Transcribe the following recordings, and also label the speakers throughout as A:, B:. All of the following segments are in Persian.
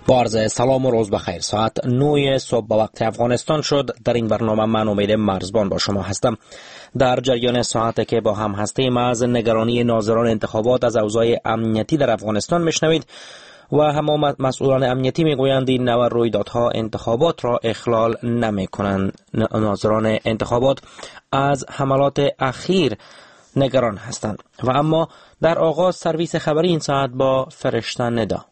A: با عرض سلام و روز بخیر. ساعت 9 صبح به وقت افغانستان شد. در این برنامه من امید مرزبان با شما هستم. در جریان ساعتی که با هم هستیم از نگرانی ناظران انتخابات از اوضاع امنیتی در افغانستان میشنوید و همه مسئولان امنیتی میگویند این نوع رویدادها انتخابات را اخلال نمی کنند. ناظران انتخابات از حملات اخیر نگران هستند. و اما در آغاز سرویس خبری این ساعت با فرشته ندا.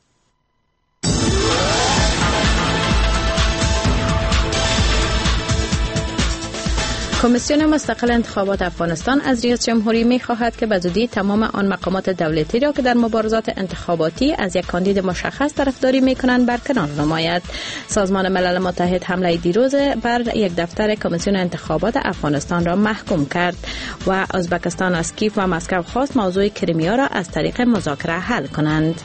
B: کمیسیون مستقل انتخابات افغانستان از ریاست جمهوری می خواهد که به زودی تمام آن مقامات دولتی را که در مبارزات انتخاباتی از یک کاندید مشخص طرفداری می کنند برکنار نماید. سازمان ملل متحد حمله دیروز بر یک دفتر کمیسیون انتخابات افغانستان را محکوم کرد و ازبکستان از کیف و مسکو خواست موضوع کریمیا را از طریق مذاکره حل کنند.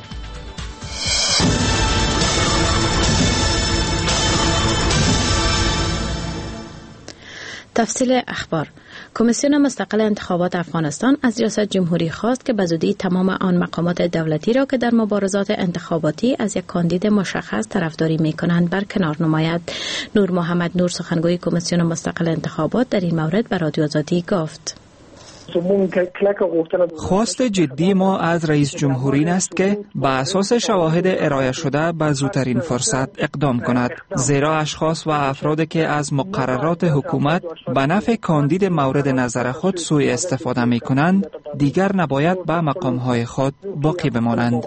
B: تفصیل اخبار. کمیسیون مستقل انتخابات افغانستان از ریاست جمهوری خواست که به زودی تمام آن مقامات دولتی را که در مبارزات انتخاباتی از یک کاندید مشخص طرفداری می‌کنند برکنار نماید. نور محمد نور سخنگوی کمیسیون مستقل انتخابات در این مورد به رادیو آزادی گفت:
C: خواست جدی ما از رئیس جمهوری این است که به اساس شواهد ارائه شده به زودترین فرصت اقدام کند، زیرا اشخاص و افرادی که از مقررات حکومت به نفع کاندید مورد نظر خود سوء استفاده می کنند دیگر نباید به مقامهای خود باقی بمانند.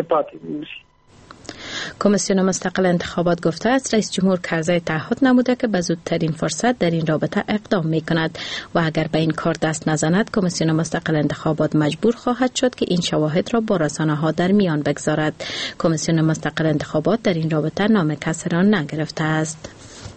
B: کمیسیون مستقل انتخابات گفته است رئیس جمهور کرزی تعهد نموده که به زودترین فرصت در این رابطه اقدام می کند و اگر به این کار دست نزند کمیسیون مستقل انتخابات مجبور خواهد شد که این شواهد را با رسانه ها در میان بگذارد. کمیسیون مستقل انتخابات در این رابطه نام کسی را نگرفته است.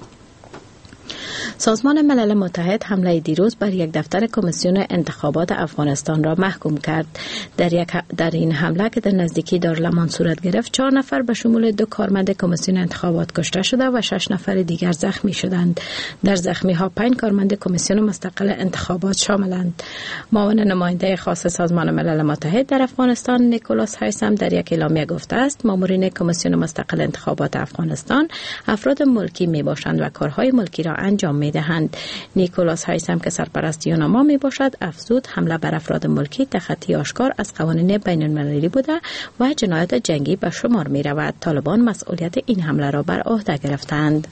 B: سازمان ملل متحد حمله دیروز بر یک دفتر کمیسیون انتخابات افغانستان را محکوم کرد. در این حمله که در نزدیکی دارالمان صورت گرفت 4 نفر به شمول 2 کارمند کمیسیون انتخابات کشته شده و 6 نفر دیگر زخمی شدند. در زخمی ها 5 کارمند کمیسیون مستقل انتخابات شاملند. معاون نماینده خاص سازمان ملل متحد در افغانستان نیکولاس هایسم در یک اعلامیه گفته است مامورین کمیسیون مستقل انتخابات افغانستان افراد ملکی می باشند و کارهای ملکی را انجام می دهند. نیکولاس هایسم که سرپرست یوناما می باشد افزود حمله بر افراد ملکی تخطی آشکار از قوانین بین المللی بوده و جنایت جنگی به شمار می رود. طالبان مسئولیت این حمله را بر عهده گرفتند.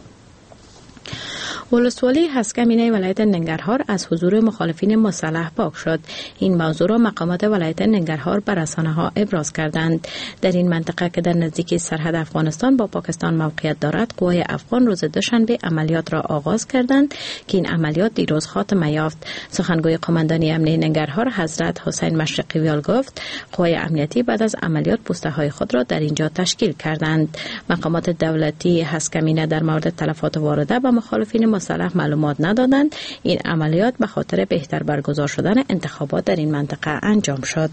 B: ولسوالی هسکمینه ولایت ننگرهار از حضور مخالفین مسلح پاک شد. این موضوع را مقامات ولایت ننگرهار بر رسانه‌ها ابراز کردند. در این منطقه که در نزدیکی سرحد افغانستان با پاکستان موقعیت دارد، قوای افغان روز دوشنبه عملیات را آغاز کردند که این عملیات دیروز خاتمه یافت. سخنگوی قماندانی امنیه ننگرهار حضرت حسین مشرقی ویال گفت قوای امنیتی بعد از عملیات پوسته‌های خود را در اینجا تشکیل کردند. مقامات دولتی هسکمینه در مورد تلفات وارده به مخالفین مسلح معلومات ندادند. این عملیات به خاطر بهتر برگزار شدن انتخابات در این منطقه انجام شد.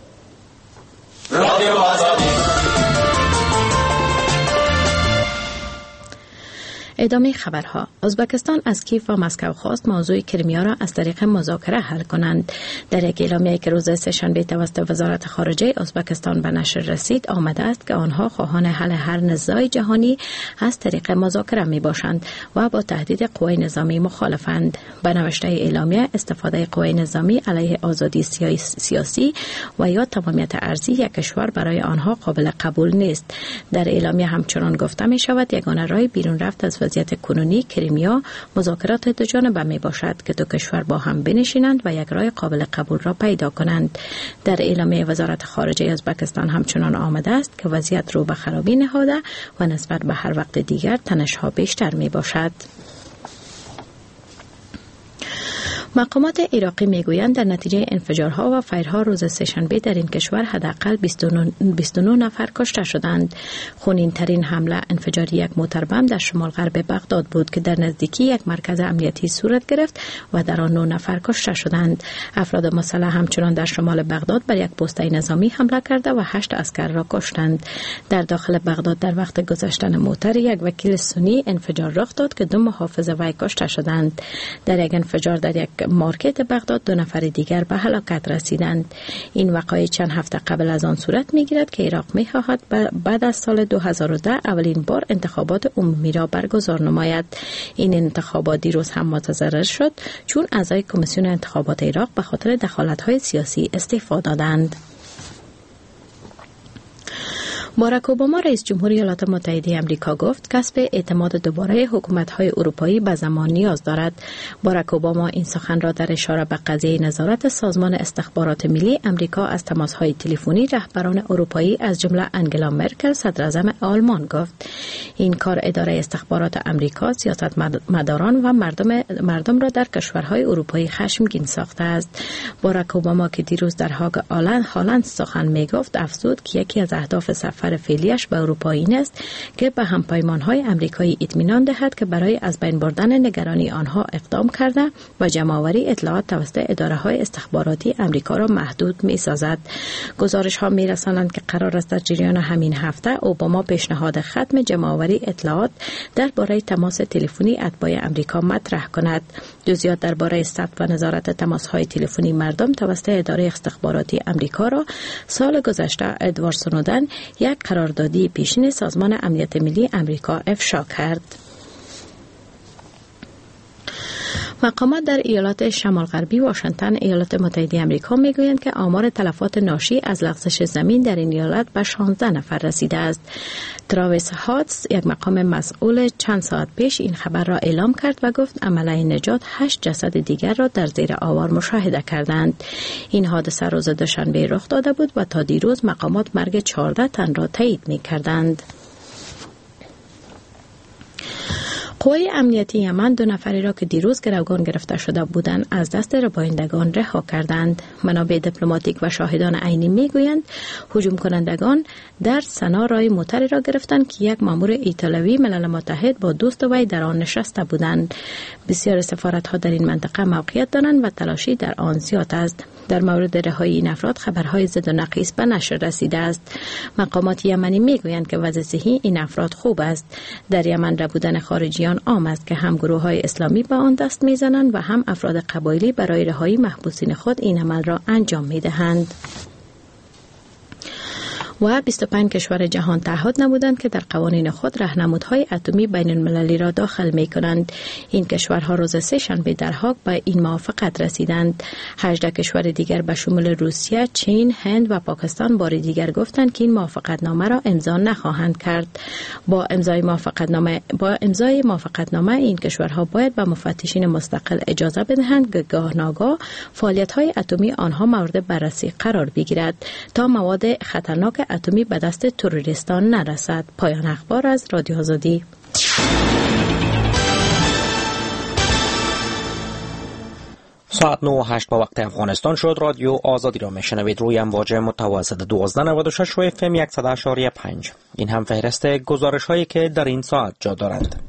B: ادامه خبرها. ازبکستان از کیف و مسکو خواست موضوع کریمیا را از طریق مذاکره حل کنند. در یک اعلامیه که روز سه‌شنبه توسط وزارت خارجه ازبکستان به نشر رسید آمده است که آنها خواهان حل هر نزاع جهانی از طریق مذاکره می باشند و با تهدید قوای نظامی مخالفند. به نوشته اعلامیه استفاده قوای نظامی علیه آزادی سیاسی و یا تمامیت ارضی یک کشور برای آنها قابل قبول نیست. در اعلامیه همچنان گفته می شود یگانه راه بیرون رفت از وضعیت کنونی کریمیا مذاکرات دوجانبه می باشد که 2 کشور با هم بنشینند و یک راه قابل قبول را پیدا کنند. در اعلامیه وزارت خارجه ازبکستان همچنان آمده است که وضعیت رو به خرابی نهاده و نسبت به هر وقت دیگر تنش‌ها بیشتر می باشد. مقامات عراقی میگویند در نتیجه انفجارها و فیرها روز سه‌شنبه در این کشور حداقل 29 نفر کشته شدند. خونین ترین حمله انفجاری یک موتر بم در شمال غرب بغداد بود که در نزدیکی یک مرکز امنیتی صورت گرفت و در آن 9 نفر کشته شدند. افراد مسلح همچنان در شمال بغداد بر یک پسته نظامی حمله کرده و 8 عسکر را کشتند. در داخل بغداد در وقت گذشتن موتر یک وکیل سنی انفجار رخ داد که 2 محافظ وی کشته شدند. در یک انفجار در یک مارکت بغداد 2 نفر دیگر به هلاکت رسیدند. این وقایع چند هفته قبل از آن صورت می‌گیرد که عراق می‌خواهد بعد از سال 2010 اولین بار انتخابات عمومی را برگزار نماید. این انتخابات دیروز هم متضرر شد چون اعضای کمیسیون انتخابات عراق به خاطر دخالت‌های سیاسی استعفا دادند. باراک اوباما رئیس جمهوری ایالات متحده آمریکا گفت کسب اعتماد دوباره حکومت‌های اروپایی به زمان نیاز دارد. باراک اوباما این سخن را در اشاره به قضیه نظارت سازمان استخبارات ملی آمریکا از تماس‌های تلفنی رهبران اروپایی از جمله انگلا مرکل صدراعظم آلمان گفت. این کار اداره استخبارات آمریکا، سیاستمداران و مردم را در کشورهای اروپایی خشمگین ساخته است. باراک اوباما که دیروز در هاگ هالند سخن می‌گفت افزود که یکی از اهداف سفر فعلیش به اروپا این است که به همپیمان‌های آمریکایی اطمینان دهد که برای از بین بردن نگرانی آنها اقدام کرده و جمع‌آوری اطلاعات توسط اداره‌های استخباراتی آمریکا را محدود می‌سازد. گزارش‌ها می‌رسانند که قرار است در جریان همین هفته اوباما پیشنهاد ختم جمع‌آوری اطلاعات درباره تماس تلفنی اتباع آمریکا مطرح کند. جزئیات درباره ثبت و نظارت تماس‌های تلفنی مردم توسط اداره استخباراتی آمریکا را سال گذشته ادوارد سنودن یک قراردادی پیشین سازمان امنیت ملی آمریکا افشا کرد. مقامات در ایالات شمال غربی واشنگتن ایالات متحده آمریکا میگویند که آمار تلفات ناشی از لغزش زمین در این ایالت به 16 نفر رسیده است. تراویس هاتس یک مقام مسئول چند ساعت پیش این خبر را اعلام کرد و گفت عمله نجات 8 جسد دیگر را در زیر آوار مشاهده کردند. این حادثه روز دوشنبه رخ داده بود و تا دیروز مقامات مرگ 14 تن را تایید می‌کردند. قوای امنیتی یمن 2 نفری را که دیروز گروگان گرفته شده بودند از دست ربایندگان رها کردند. منابع دیپلماتیک و شاهدان عینی میگویند هجوم کنندگان در سنا رای موتری را گرفتند که یک مامور ایتالیایی ملل متحد با دوست وی در آن نشسته بودند. بسیار سفارت‌ها در این منطقه موقعیت دارند و تلاشی در آن زیاد است. در مورد رهایی این افراد خبرهای ضد و نقیض به نشر رسیده است. مقامات یمنی میگویند که وضع صحی این افراد خوب است. در یمن ربودن خارجیان عام است که هم گروه‌های اسلامی به آن دست میزنند و هم افراد قبایلی برای رهایی محبوسین خود این عمل را انجام میدهند. و 25 کشور جهان تعهد نمودند که در قوانین خود راهنمودهای اتمی بین المللی را داخل می کنند. این کشورها روز سه شنبه در هاگ به این موافقت رسیدند. 18 کشور دیگر به شمول روسیه، چین، هند و پاکستان بار دیگر گفتند که این موافقت نامه را امضا نخواهند کرد. با امضای موافقت نامه این کشورها باید به مفتشین مستقل اجازه بدهند که گاهناگاه فعالیت‌های اتمی آنها مورد بررسی قرار بگیرد تا مواد خطرناک اتمی به دست تروریستان نرسد. پایان اخبار از رادیو آزادی.
A: ساعت 9:08 با وقت افغانستان شد. رادیو آزادی را میشنوید روی امواج متوسط 1296 و FM 100.5. این هم فهرست گزارش هایی که در این ساعت جا دارند.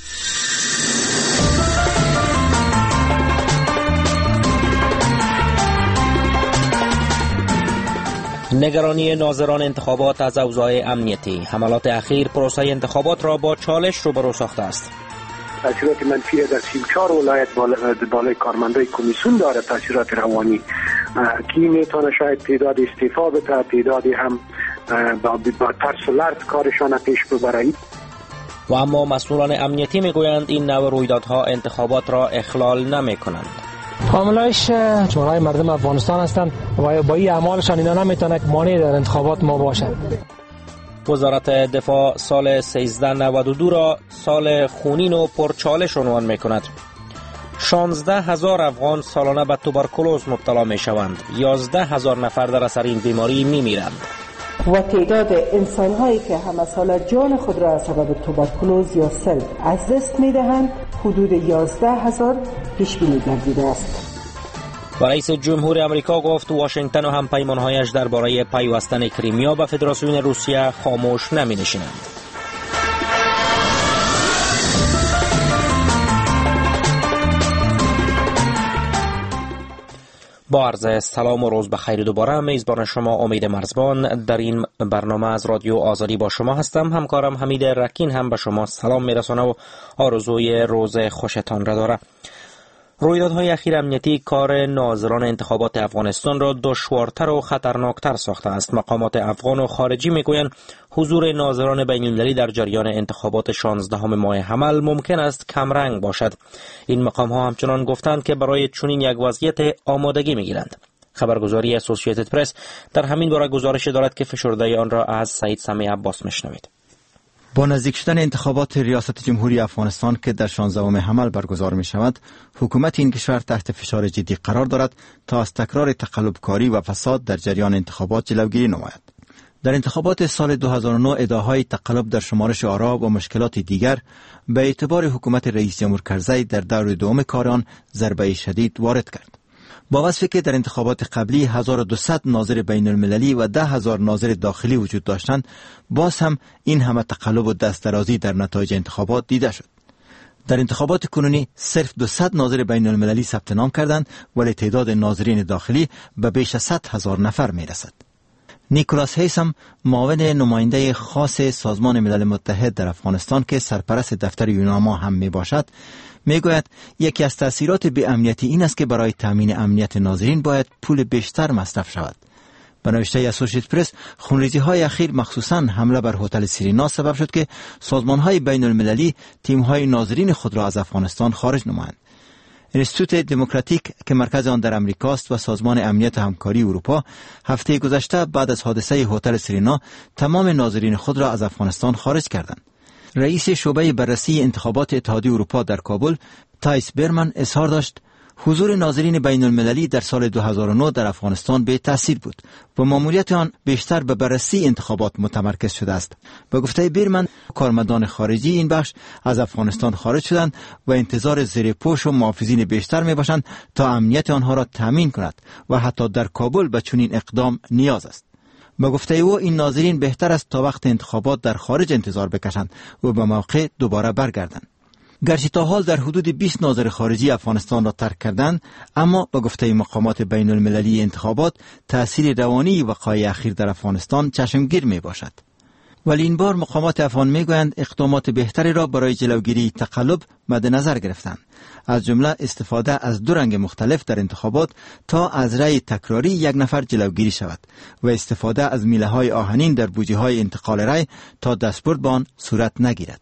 A: نگرانی ناظران انتخابات از اوضاع امنیتی. حملات اخیر پروسه انتخابات را با چالش روبرو ساخته است.
D: تاثیرات منفی در 34 ولایت بالای کارمندای کمیسیون داره، تاثیرات روانی کی میتونه شاید تعداد استعفا بده، تعدادی هم با ترس و لرز کارشان پیش ببره.
A: و اما مسئولان امنیتی میگویند این نوع رویدادها انتخابات را اخلال نمی کنند.
E: عاملایش جمهورهای مردم افغانستان هستند و با این اعمالشان اینا نمیتونه که مانع در انتخابات ما باشد.
A: وزارت دفاع سال 1392 را سال خونین و پرچالش عنوان میکند. 16,000 افغان سالانه به توبرکولوز مبتلا میشوند. 11,000 نفر در اثر این بیماری میمیرند.
F: و تعداد انسان‌هایی که همه سال جان خود را از سبب توبرکولوز یا سل از دست می‌دهند حدود 11,000 پیش بینی گردیده است.
A: و رئیس جمهور آمریکا گفت واشنگتن و همپیمان‌هایش درباره پیوستن کریمیا به فدراسیون روسیه خاموش نمی‌نشینند. با عرض سلام و روز بخیر دوباره، میزبان شما امید مرزبان در این برنامه از رادیو آزادی با شما هستم. همکارم حمید رکین هم به شما سلام میرسونه و آرزوی روز خوشتان را داره. رویدادهای اخیر امنیتی کار ناظران انتخابات افغانستان را دشوارتر و خطرناکتر ساخته است. مقامات افغان و خارجی میگویند حضور ناظران بین‌المللی در جریان انتخابات 16 ماه حمل ممکن است کمرنگ باشد. این مقام ها همچنان گفتند که برای چنین یک وضعیت آمادگی میگیرند. خبرگزاری اسوسییتد پرس در همین باره گزارش دارد که فشرده آن را از سعید سمیع عباس میشنوید.
G: با نزدیک شدن انتخابات ریاست جمهوری افغانستان که در 16 حمل برگزار می شود، حکومت این کشور تحت فشار جدی قرار دارد تا از تکرار تقلبکاری و فساد در جریان انتخابات جلوگیری نماید. در انتخابات سال 2009 ادعاهای تقلب در شمارش آرا و مشکلات دیگر به اعتبار حکومت رئیس جمهور کرزی در دور دوم کار آن ضربه شدید وارد کرد. با وصفی که در انتخابات قبلی 1200 ناظر بین المللی و 10,000 ناظر داخلی وجود داشتند، باز هم این همه تقلب و دست درازی در نتایج انتخابات دیده شد. در انتخابات کنونی صرف 200 ناظر بین المللی ثبت نام کردند، ولی تعداد ناظرین داخلی به بیش از 100,000 نفر می رسد. نیکولاس هیسم، معاون نماینده خاص سازمان ملل متحد در افغانستان که سرپرست دفتر یوناما هم می باشد، می گوید یکی از تأثیرات بی امنیتی این است که برای تامین امنیت ناظرین باید پول بیشتر مصرف شود. به نوشته اسوسییتد پرس، خونریزی های اخیر مخصوصاً حمله بر هتل سرینا سبب شد که سازمان های بین المللی تیم های ناظرین خود را از افغانستان خارج نمایند. انستیتوت دموکراتیک که مرکز آن در امریکاست و سازمان امنیت و همکاری اروپا هفته گذشته بعد از حادثه هتل سرینا تمام ناظرین خود را از افغانستان خارج کردند. رئیس شعبه بررسی انتخابات اتحادیه اروپا در کابل، تایس برمن، اظهار داشت حضور ناظرین بین المللی در سال 2009 در افغانستان به تأثیر بود و ماموریت آن بیشتر به بررسی انتخابات متمرکز شده است. به گفته برمن، کارمندان خارجی این بخش از افغانستان خارج شدند و انتظار زیرپوش و محافظین بیشتر می باشند تا امنیت آنها را تامین کند و حتی در کابل به چنین اقدام نیاز است. به گفته او این ناظرین بهتر است تا وقت انتخابات در خارج انتظار بکشند و به موقع دوباره برگردند. گرچه تا حال در حدود 20 ناظر خارجی افغانستان را ترک کردند، اما به گفته مقامات بین المللی انتخابات تأثیر روانی وقایع اخیر در افغانستان چشمگیر می باشد. ولی این بار مقامات افغان می گویند اقدامات بهتری را برای جلوگیری تقلب مد نظر گرفتند، از جمله استفاده از دو رنگ مختلف در انتخابات تا از رأی تکراری یک نفر جلوگیری شود و استفاده از میله های آهنین در بوجه های انتقال رأی تا دستبرد به آن صورت نگیرد.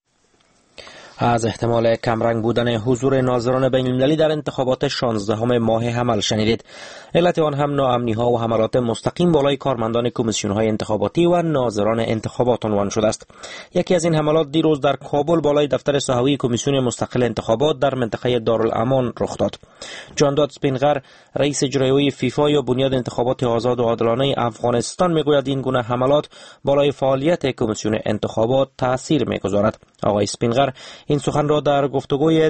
A: از احتمال کمرنگ بودن حضور ناظران بین المللی در انتخابات 16 ماه حمل شنیدید. علت آن هم ناامنی ها و حملات مستقیم بالای کارمندان کمیسیون های انتخاباتی و ناظران انتخابات عنوان شده است. یکی از این حملات دیروز در کابل بالای دفتر صحوی کمیسیون مستقل انتخابات در منطقه دارالامان رخ داد. جانداد سپینغر، رئیس اجرایی فیفا یا بنیاد انتخابات آزاد و عادلانه افغانستان، میگوید این گونه حملات بالای فعالیت کمیسیون انتخابات تاثیر میگذارد. آقای سپینغر این سخن را در گفتگوی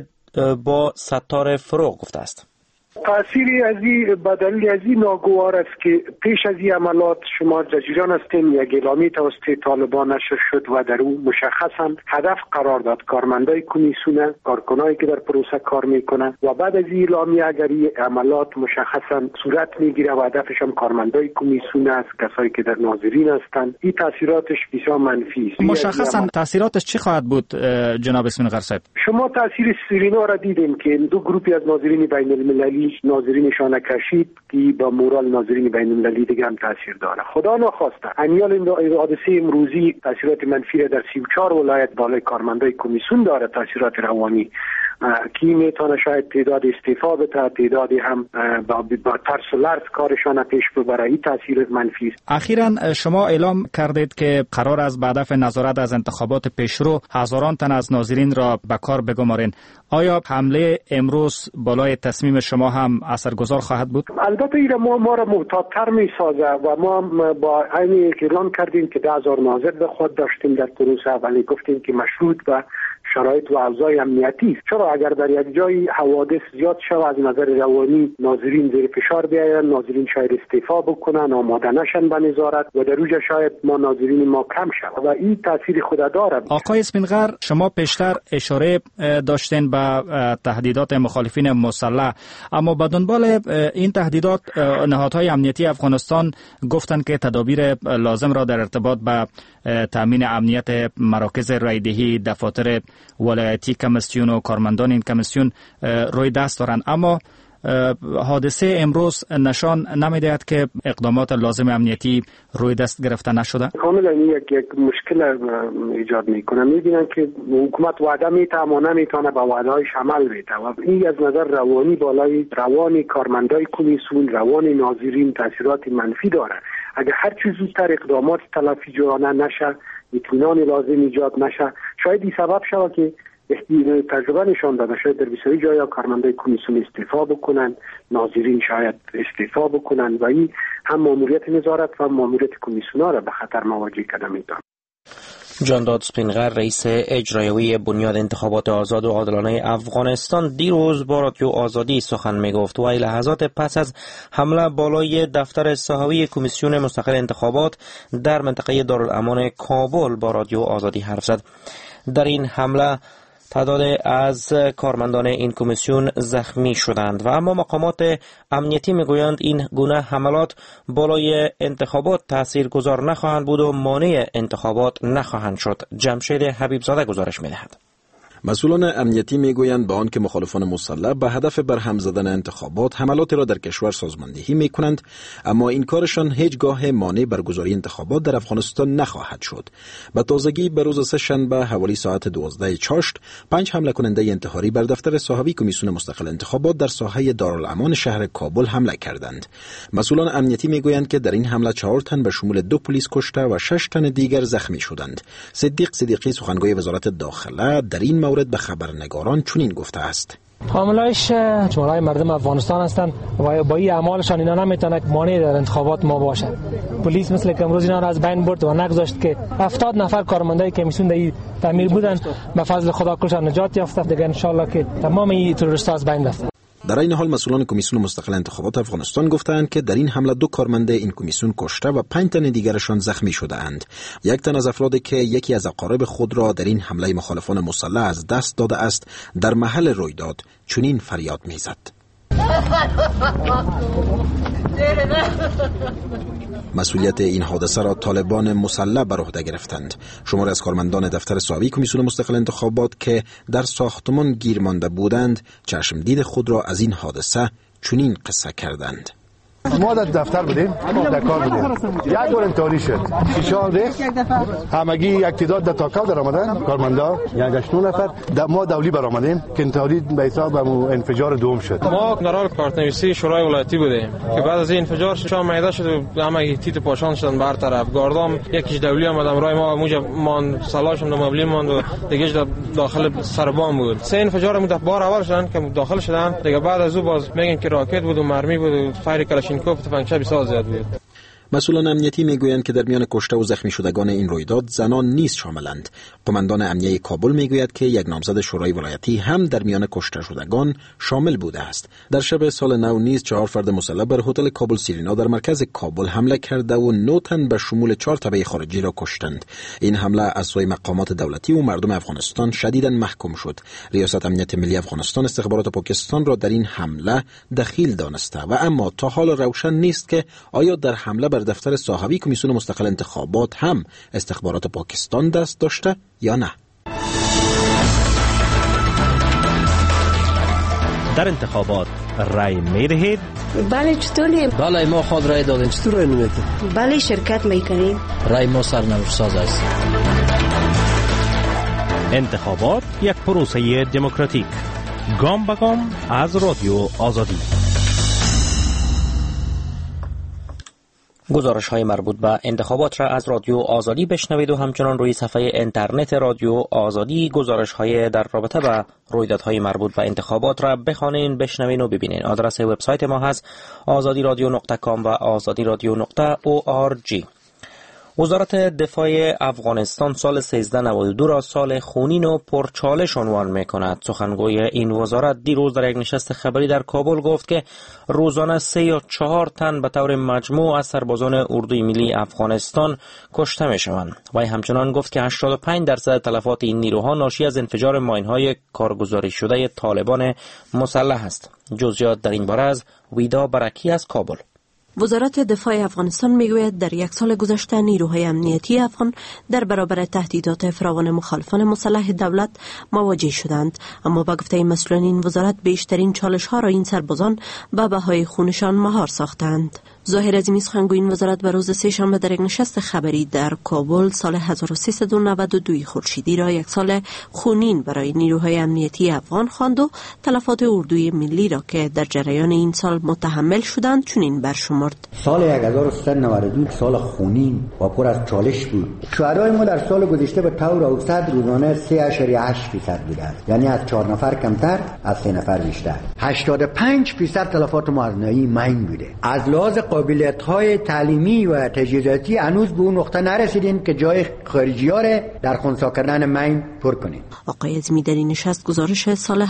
A: با ستاره فروغ گفته است.
D: تأثیری از این بدلی از این ناگوار است که پیش از این عملات شما در جریان هستیم یک اعلامیه توسط طالبان نشر شد و در اون مشخصا هدف قرار داد کارمندای کمیسیون، کارکنایی که در پروسه کار میکنن و بعد از این اعلامیه اگر این عملات مشخصا صورت میگیره و هدفش هم کارمندای کمیسیون است، کسایی که در ناظرین هستند، این تاثیراتش بسیار منفی است.
C: مشخصا تاثیراتش چی خواهد بود جناب اسمینغر صاحب؟
D: شما تاثیر سرینا را دیدین که دو گروهی از ناظرین بین المللی ناظرینشان کشید که با مورال ناظرین بین المللی دیگه هم تاثیر داره. خدا نخواسته انیال این حادثه امروزی تاثیرات منفی در 34 ولایت بالای کارمندای کمیسیون داره، تاثیرات روانی کی میتونه شاید تعداد استعفا بده، تعدادی هم با ترس و لرز کارشان پیش ببره. این تاثیر منفی است.
C: اخیراً شما اعلام کردید که قرار است به هدف نظارت از انتخابات پیشرو هزاران تن از ناظرین را به کار بگمارین. آیا حمله امروز بالای تصمیم شما هم اثرگذار خواهد بود؟
D: البته این ما را محتاط‌تر می‌سازه و ما با عین اعلان کردیم که 10,000 ناظر به خود داشتیم در پروسه، ولی گفتیم که مشروط به شرایط و اوضاع امنیتی. چرا اگر در یک جای حوادث زیاد شود از نظر روانی ناظرین زیر فشار بیاین، ناظرین شاید استعفا بکنن، آماده نشن به نظارت و در اوجه شاید ما ناظرین ما کم شود و این تاثیر خود دارد.
C: آقای اسپینغر، شما پیشتر اشاره داشتین به تهدیدات مخالفین مسلح، اما به دنبال این تهدیدات نهادهای امنیتی افغانستان گفتند که تدابیر لازم را در ارتباط به تامین امنیت مراکز رایدهی، دفاتر
H: ولایتی کمیسیون و کارمندان این کمیسیون روی دست دارند. اما حادثه امروز نشان نمیدهد که اقدامات لازم امنیتی روی دست گرفته نشده.
D: کاملا یک مشکل ایجاد میکنه. میبینن که حکومت وعده میده اما نمیتونه با وعده‌هاش عمل بده و این از نظر روانی بالای روان کارمندای کمیسیون، روان ناظرین تاثیرات منفی داره. اگر هر چیز زودتر اقدامات تلافی جویانه نشه، اطمینان لازم ایجاد نشه، شاید این سبب شود که تجربه نشان داده شاید در بسیاری جایا کارمندای کمیسیون استعفا بکنن، ناظرین شاید استعفا بکنن و این هم ماموریت نظارت و ماموریت کمیسیون‌ها را به خطر مواجه کرده می‌دانه.
A: جانداد سپینغر رئیس اجرایی بنیاد انتخابات آزاد و عادلانه افغانستان دیروز با رادیو آزادی سخن میگفت و لحظات پس از حمله بالای دفتر صحافی کمیسیون مستقل انتخابات در منطقه دارالامان کابل با رادیو آزادی حرف زد. در این حمله تعداد از کارمندان این کمیسیون زخمی شدند و اما مقامات امنیتی میگویند این گونه حملات بالای انتخابات تاثیرگذار نخواهند بود و مانع انتخابات نخواهند شد. جمشید حبیبزاده گزارش میدهد.
I: مسئولان امنیتی میگویند با آنکه مخالفان مسلح به هدف برهم زدن انتخابات حملات را در کشور سازماندهی میکنند، اما این کارشان هیچگاه مانع برگزاری انتخابات در افغانستان نخواهد شد. به تازگی به روز سه‌شنبه حوالی ساعت 12 چاشت 5 حمله کننده انتحاری بر دفتر صحافی کمیسیون مستقل انتخابات در ساحه دارالامان شهر کابل حمله کردند. مسئولان امنیتی میگویند که در این حمله 4 تن به شمول 2 پلیس کشته و 6 تن دیگر زخمی شدند. صدیق صدیقی سخنگوی وزارت داخله در این مورد به خبرنگاران چنین گفته است:
E: حاملایش جمهورهای مردم افغانستان هستند و با این اعمالشان اینا نمیتونه مانع در انتخابات ما باشد. پلیس مثل که امروز اینا را از بین برد و نگذاشت که 70 نفر کارمندای کمیسیون در تعمیر بودند به فضل خدا کلشان نجات یافته. دیگه ان شاء الله که تمام این تروریست‌ها از بین رفتند.
I: در این حال مسئولان کمیسیون مستقل انتخابات افغانستان گفتند که در این حمله 2 کارمند این کمیسیون کشته و 5 تن دیگرشان زخمی شده اند. 1 تن از افرادی که یکی از اقارب خود را در این حمله مخالفان مسلح از دست داده است در محل رویداد چنین فریاد میزد: مسئولیت این حادثه را طالبان مسلح بر عهده گرفتند. شماری از کارمندان دفتر صحافی کمیسیون مستقل انتخابات که در ساختمان گیر مانده بودند چشمدید خود را از این حادثه چنین قصه کردند:
J: ما در دفتر بودیم، در کار بودیم، یک بار انتحاری شد، فشار ریخت، همگی یک تعداد در تاکاو در آمدن کارمندا، یعنی 8 نفر ما دولی بر آمدیم که انتحاری به حساب انفجار دوم شد.
K: ما در حال کارتنویسی شورای ولایتی بودیم که بعد از این انفجار شام معده شد و همه تیت پاشان شدن بر طرف. گاردام یکیش دولی آمدم رای ما موجب مان سلاشم دو مبلی ماند و دیگه داخل سربام بود. 3 انفجار مدت بار اول شدن که داخل شدن، دیگه بعد از او باز میگن که راکت بود و مرمی بود و فایر کلاشینکوف تفنگچی بسیار زیاد بود.
I: مسئولان امنیتی میگویند که در میان کشته و زخمی شدگان این رویداد زنان نیز شاملند. قماندان امنیه کابل میگوید که یک نامزد شورای ولایتی هم در میان کشته شدگان شامل بوده است. در شب سال نو نیز 4 فرد مسلح بر هتل کابل سیرینا در مرکز کابل حمله کرده و 9 تن به شمول 4 تبع خارجی را کشتند. این حمله از سوی مقامات دولتی و مردم افغانستان شدیداً محکوم شد. ریاست امنیت ملی افغانستان استخبارات پاکستان را در این حمله دخیل دانسته و اما تا حال روشن نیست که آیا در حمله بر دفتر صحافی کمیسیون مستقل انتخابات هم استخبارات پاکستان دست داشته یا نه.
L: در انتخابات رای می‌دهید؟
M: بله. چطوری؟
N: بله ما خود رای دادیم.
M: چطور رای نمی‌دید؟ بله شرکت می‌کنیم.
N: رای ما سرنوشت ساز است.
L: انتخابات یک پروسه دموکراتیک، گام به گام از رادیو آزادی.
A: گزارش های مربوط به انتخابات را از رادیو آزادی بشنوید و همچنان روی صفحه اینترنت رادیو آزادی گزارش های در رابطه با رویدادهای مربوط به انتخابات را بخوانید، بشنوید و ببینید. آدرس وبسایت ما هست azadiradio.com و azadiradio.org. وزارت دفاع افغانستان سال 1392 را سال خونین و پرچالش عنوان می‌کند. سخنگوی این وزارت دیروز در یک نشست خبری در کابل گفت که روزانه 3 یا 4 تن به طور مجموع از سربازان اردوی ملی افغانستان کشته می‌شوند. و همچنان گفت که 85% تلفات این نیروها ناشی از انفجار ماین‌های کارگزاری شده طالبان مسلح است. جزئیات در این باره از ویدا برکی از کابل.
O: وزارت دفاع افغانستان میگوید در یک سال گذشته نیروهای امنیتی افغان در برابر تهدیدات فراوان مخالفان مسلح دولت مواجه شدند، اما با گفته مسئولان این وزارت بیشترین چالش ها را این سربازان به بهای خونشان مهار ساختند. ظاهر عظیمی سخنگوی این وزارت به روز سه‌شنبه در یک نشست خبری در کابل سال 1392 خورشیدی را یک سال خونین برای نیروهای امنیتی افغان خواند و تلفات اردوی ملی را که در جریان این سال متحمل شدند چنین برشمرد:
P: سال 1392 سال خونین و پر از چالش بود. شهدای ما در سال گذشته به طور اوسط روزانه 3.8% بوده است، یعنی از 4 نفر کمتر، از 3 نفر بیشتر. 85% تلفات ما از نوعی مین بوده. از لحاظ قابلیت‌های تعلیمی و تجهیزاتی هنوز به اون نقطه نرسیدیم که جای خارجی‌ها را در خنثی کردن مین پر کنیم.
O: آقای عظیمی در این نشست گزارش سال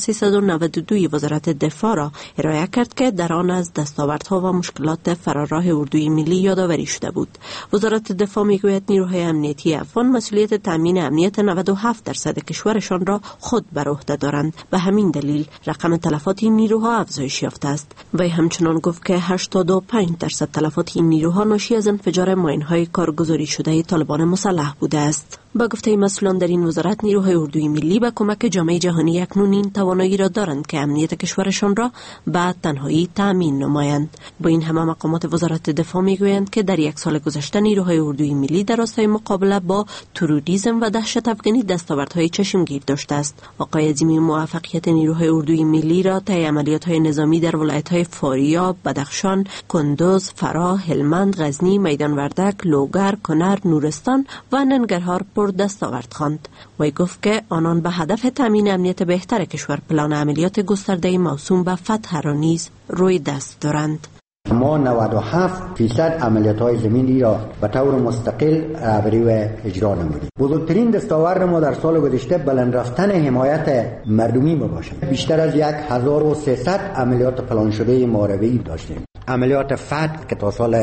O: 1392 وزارت دفاع را ارائه کرد که در آن از دستاوردها و مشکلات فراراه اردوی ملی یادآوری شده بود. وزارت دفاع میگوید نیروهای امنیتی افغان مسئولیت تامین امنیت 97% کشورشان را خود بر عهده دارند. به همین دلیل رقم تلفات این نیروها افزایش یافته است. وی همچنان گفت که 85% تلفات این نیروها ناشی از انفجار ماین‌های کارگزاری شده طالبان مسلح بوده است. با گفته مسئولان در این وزارت نیروهای اردوی ملی با کمک جامعه جهانی اکنون این توانایی را دارند که امنیت کشورشان را به تنهایی تامین نمایند. با این همه مقامات وزارت دفاع میگویند که در یک سال گذشته نیروهای اردوی ملی در راستای مقابله با تروریسم و دهشت افغانی دستاوردهای چشمگیر داشته است. آقای عظیمی موفقیت نیروهای اردوی ملی را طی عملیات‌های نظامی در ولایت‌های فاریاب، بدخشان، کندوز، فراه، هلمند، غزنی، میدان وردک، لوگر، کنر، نورستان و ننگرهار دستاورد خواند. وی گفت که آنان به هدف تامین امنیت بهتر کشور پلان عملیات گسترده موسوم به فتح را نیز روی دست دارند.
P: ما 97% عملیات‌های زمینی را به طور مستقل رهبری و اجرا نمودیم. بزرگترین دستاورد ما در سال گذشته بلند رفتن حمایت مردمی باشد. بیشتر از 1300 عملیات پلان شده محاربه‌ای داشتیم. عملیات فتح که تا سال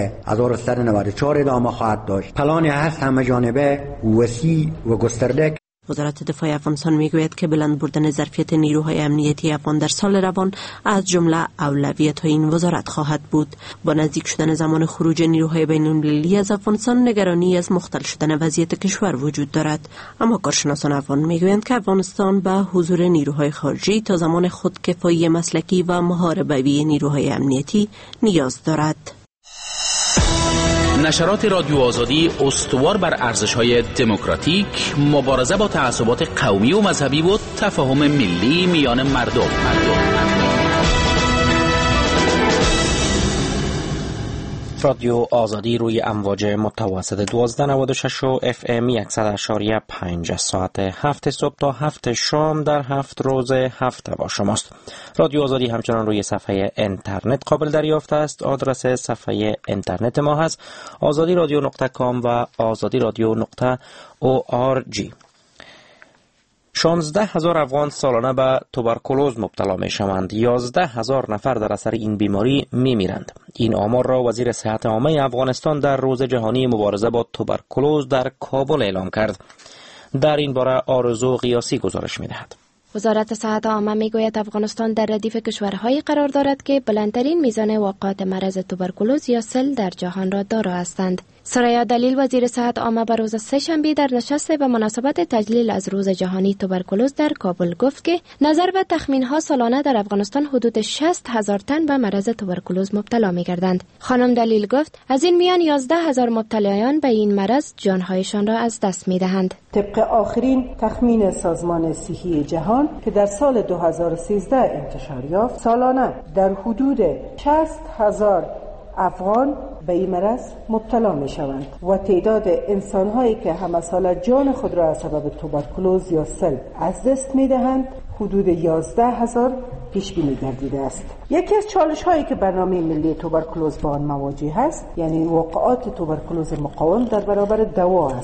P: 1394 ادامه خواهد داشت. پلان هست همه جانبه، وسیع و گسترده.
O: وزارت دفاع افغانستان میگوید که بلند بردن ظرفیت نیروهای امنیتی افغان در سال روان از جمله اولویت‌های این وزارت خواهد بود. با نزدیک شدن زمان خروج نیروهای بین‌المللی از افغانستان نگرانی از مختل شدن وضعیت کشور وجود دارد، اما کارشناسان افغان میگویند که افغانستان به حضور نیروهای خارجی تا زمان خودکفایی مسلکی و محاربه‌ای نیروهای امنیتی نیاز دارد.
Q: نشرات رادیو آزادی استوار بر ارزش‌های دموکراتیک، مبارزه با تعصبات قومی و مذهبی و تفاهم ملی میان مردم.
A: رادیو آزادی روی امواج متوسط 1296 و FM 100.5 ساعت 7 صبح تا 7 شام در 7 روز هفته با شماست. رادیو آزادی همچنان روی صفحه اینترنت قابل دریافت است. آدرس صفحه اینترنت ما هست azadiradio.com و azadiradio.org. 16,000 افغان سالانه به توبرکولوز مبتلا می شوند. 11,000 نفر در اثر این بیماری می میرند. این آمار را وزیر صحت عامه افغانستان در روز جهانی مبارزه با توبرکولوز در کابل اعلام کرد. در این باره آرزو قیاسی گزارش می دهد.
R: وزارت صحت عامه میگوید افغانستان در ردیف کشورهایی قرار دارد که بلندترین میزان واقعات مرض توبرکولوز یا سل در جهان را دارا هستند. سریا دلیل وزیر صحت عامه بر روز سه‌شنبه در نشست به مناسبت تجلیل از روز جهانی توبرکولوز در کابل گفت که نظر به تخمین‌ها سالانه در افغانستان حدود 60,000 تن به مرض توبرکولوز مبتلا می‌گردند. خانم دلیل گفت از این میان 11,000 مبتلایان به این مرض جان‌هایشان را از دست می‌دهند.
F: طبق آخرین تخمین سازمان صحی جهان که در سال 2013 انتشار یافت، سالانه در حدود 60,000 افغان به این مرض مبتلا می شوند و تعداد انسان‌هایی که همه سال جان خود را از سبب توبرکولوز یا سل از دست می دهند حدود 11,000 پیش بینی گردیده است. یکی از چالش‌هایی که برنامه ملی توبرکولوز با آن مواجه است، یعنی وقایع توبرکولوز مقاوم در برابر دوا است.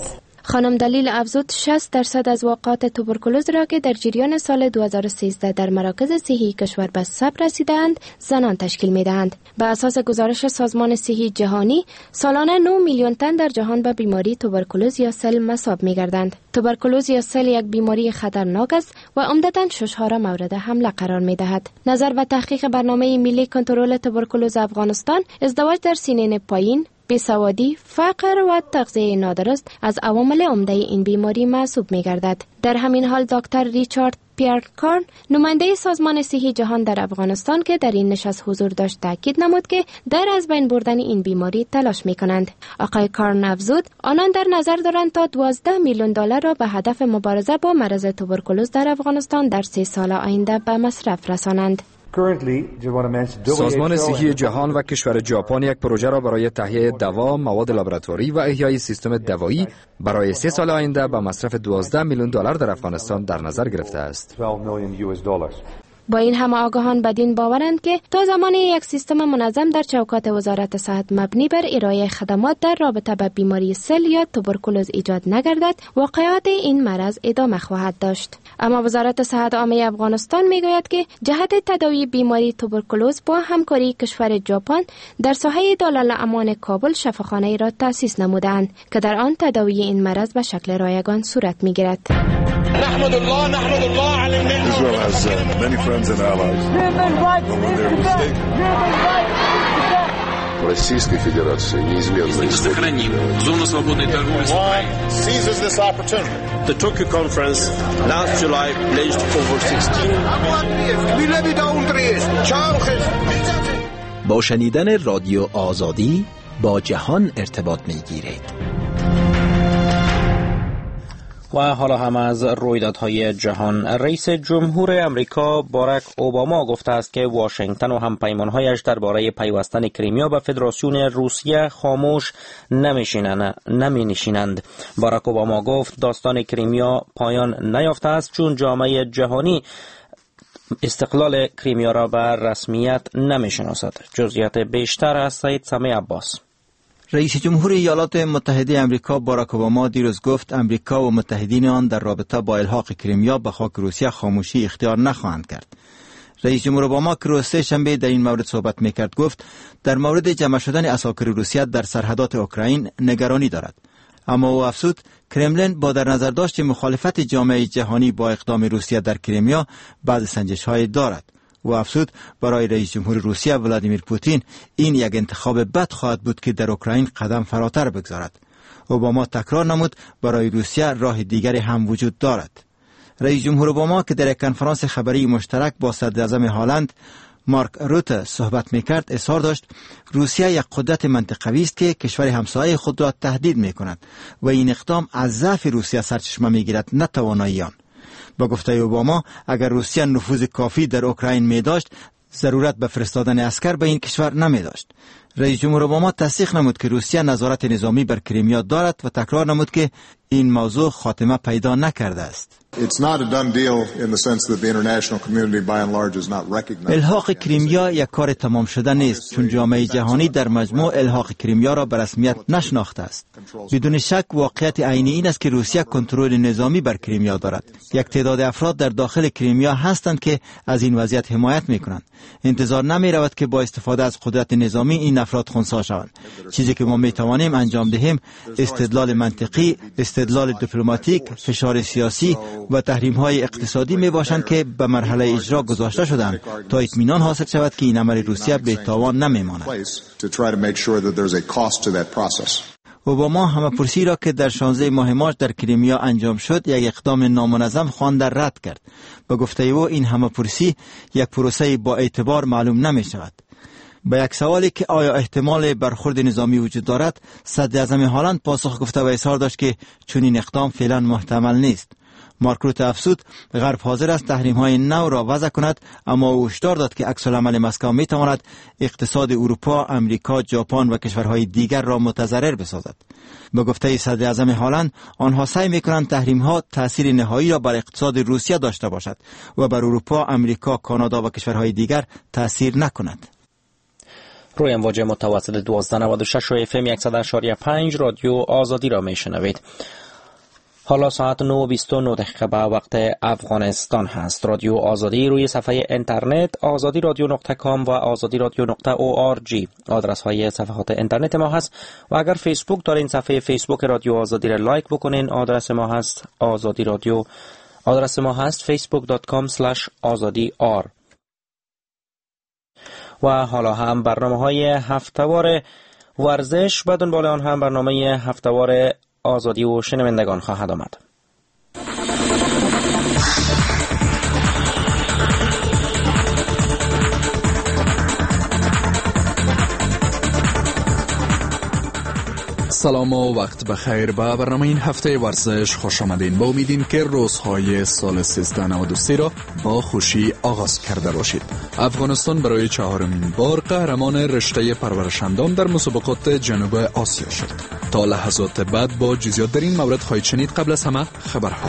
R: خانم دلیل افزود 60% از واقعات توبرکولوز را که در جریان سال 2013 در مراکز صحی کشور به ثبت رسیدند زنان تشکیل می‌دهند. به اساس گزارش سازمان صحی جهانی سالانه 9 میلیون تن در جهان به بیماری توبرکولوز یا سل مصاب می‌گردند. توبرکولوز یا سل یک بیماری خطرناک است و عمدتاً شش‌ها را مورد حمله قرار می‌دهد. نظر به تحقیق برنامه ملی کنترل توبرکولوز افغانستان، ازدواج در سنین پایین، بیسوادی، فقر و تغذیه نادرست از عوامل عمده این بیماری محسوب می‌گردد. در همین حال دکتر ریچارد پیرکارن، نماینده سازمان صحی جهان در افغانستان که در این نشست حضور داشت، تاکید نمود که در از بین بردن این بیماری تلاش می‌کنند. آقای کارن افزود آنان در نظر دارند تا 12 میلیون دلار را به هدف مبارزه با مرض توبرکولوز در افغانستان در 3 سال آینده به مصرف رسانند.
S: سازمان صحی جهان و کشور ژاپن یک پروژه را برای تهیه دوا، مواد لابراتواری و احیای سیستم دوایی برای 3 سال آینده با مصرف 12 میلیون دلار در افغانستان در نظر گرفته است.
R: با این همه آگاهان بدین باورند که تا زمانی یک سیستم منظم در چوکات وزارت صحت مبنی بر ارائه خدمات در رابطه با بیماری سل یا توبرکولوز ایجاد نگردد، واقعات این مرض ادامه خواهد داشت. اما وزارت صحت عامه افغانستان میگوید که جهت تداوی بیماری توبرکولوز با همکاری کشور ژاپن در ساحه دارالامان کابل شفاخانه‌ای را تأسیس نمودند که در آن تداوی این مرض به شکل رایگان صورت میگیرد.
T: نحمد الله على Israel has many friends and allies.
U: Российской Федерации неизменно
V: сохраним зону свободной торговли с Украиной.
T: Seizes this opportunity.
W: The Tokyo conference last July pledged over 16
I: با شنیدن رادیو آزادی با جهان ارتباط می‌گیرید.
A: و حالا هم از رویدادهای جهان. رئیس جمهور امریکا باراک اوباما گفته است که واشنگتن و همپیمانهایش درباره پیوستن کریمیا به فدراسیون روسیه خاموش نمی نشینند. باراک اوباما گفت داستان کریمیا پایان نیافته است چون جامعه جهانی استقلال کریمیا را به رسمیت نمی شناسد. جزئیات بیشتر از سید سمی عباس.
G: رئیس جمهور ایالات متحده امریکا باراک اوباما دیروز گفت امریکا و متحدین آن در رابطه با الحاق کریمیا به خاک روسیه خاموشی اختیار نخواهند کرد. رئیس جمهور اوباما که روز سه‌شنبه در این مورد صحبت میکرد گفت در مورد جمع شدن عساکر روسیه در سرحدات اوکراین نگرانی دارد. اما او افزود کرملین با در نظر داشت مخالفت جامعه جهانی با اقدام روسیه در کریمیا بعض سنجش‌های دارد. و افزود برای رئیس جمهور روسیه ولادیمیر پوتین این یک انتخاب بد خواهد بود که در اوکراین قدم فراتر بگذارد. اوباما تکرار نمود برای روسیه راه دیگری هم وجود دارد. رئیس جمهور اوباما که در یک کنفرانس خبری مشترک با صدر اعظم هلند مارک روته صحبت میکرد اظهار داشت روسیه یک قدرت منطقوی است که کشور همسایه خود را تهدید میکند و این اقدام از ضعف روسیه سرچشمه میگیرد نه توانایی آن. با گفته اوباما اگر روسیه نفوذ کافی در اوکراین می داشت ضرورت به فرستادن عسکر به این کشور نمی داشت. رئیس جمهور اوباما تصدیق نمود که روسیه نظارت نظامی بر کریمیا دارد و تکرار نمود که این موضوع خاتمه پیدا نکرده است. الحاق کریمیا یک کار تمام شده نیست چون جامعه جهانی در مجموع الحاق کریمیا را به رسمیت نشناخته است. بدون شک واقعیت عینی این است که روسیه کنترل نظامی بر کریمیا دارد. یک تعداد افراد در داخل کریمیا هستند که از این وضعیت حمایت می‌کنند. انتظار نمی رود که با استفاده از قدرت نظامی این افراد خنثی شوند. چیزی که ما می توانیم انجام دهیم استدلال منطقی، استدلال دیپلماتیک، فشار سیاسی و تحریم‌های اقتصادی می باشند که به مرحله اجرا گذاشته شدند تا اطمینان حاصل شود که این عمل روسیه به تاوان نمی ماند. اوباما همه‌پرسی را که در 16 ماه مارس در کریمیا انجام شد یک اقدام نامنظم خوانده رد کرد. به گفته او این همه‌پرسی یک پروسه با اعتبار معلوم نمی شود. به یک سوالی که آیا احتمال برخورد نظامی وجود دارد صدر اعظم هلند پاسخ گفته و اظهار داشت که چون این اقدام فعلا محتمل نیست. مارک روته افزود غرب حاضر است تحریم‌های نو را وضع کند اما او هشدار داد که عکس‌العمل مسکو می‌تواند اقتصاد اروپا، امریکا، ژاپن و کشورهای دیگر را متضرر بسازد. به گفته صدر اعظم هلند آنها سعی می‌کنند تحریم‌ها تأثیر نهایی را بر اقتصاد روسیه داشته باشد و بر اروپا، امریکا، کانادا و کشورهای دیگر تأثیر نکند.
A: روی امواج متوسط 1296 و FM 100.5 رادیو آزادی را میشنوید. حالا ساعت 9:29 به وقت افغانستان هست. رادیو آزادی روی صفحه اینترنت azadi.radio.com و azadi.radio.org آدرس های صفحات اینترنت ما هست و اگر فیسبوک دارین صفحه فیسبوک رادیو آزادی را لایک بکنین. آدرس ما هست آزادی رادیو. آدرس ما هست facebook.com/azadi.r. و حالا هم برنامه‌های هفته‌وار ورزش و دنبال آن هم برنامه هفته‌وار آزادی و شنوندگان خواهد آمد.
B: سلام و وقت بخیر. به برنامه این هفته ورزش خوش آمدین. با امیدیم که روزهای سال 1393 را با خوشی آغاز کرده باشید. افغانستان برای 4مین بار قهرمان رشته پرورش‌اندام در مسابقات جنوب آسیا شد. تا لحظات بعد با جزئیات در این مورد خواهید شنید. قبل از همه خبرها.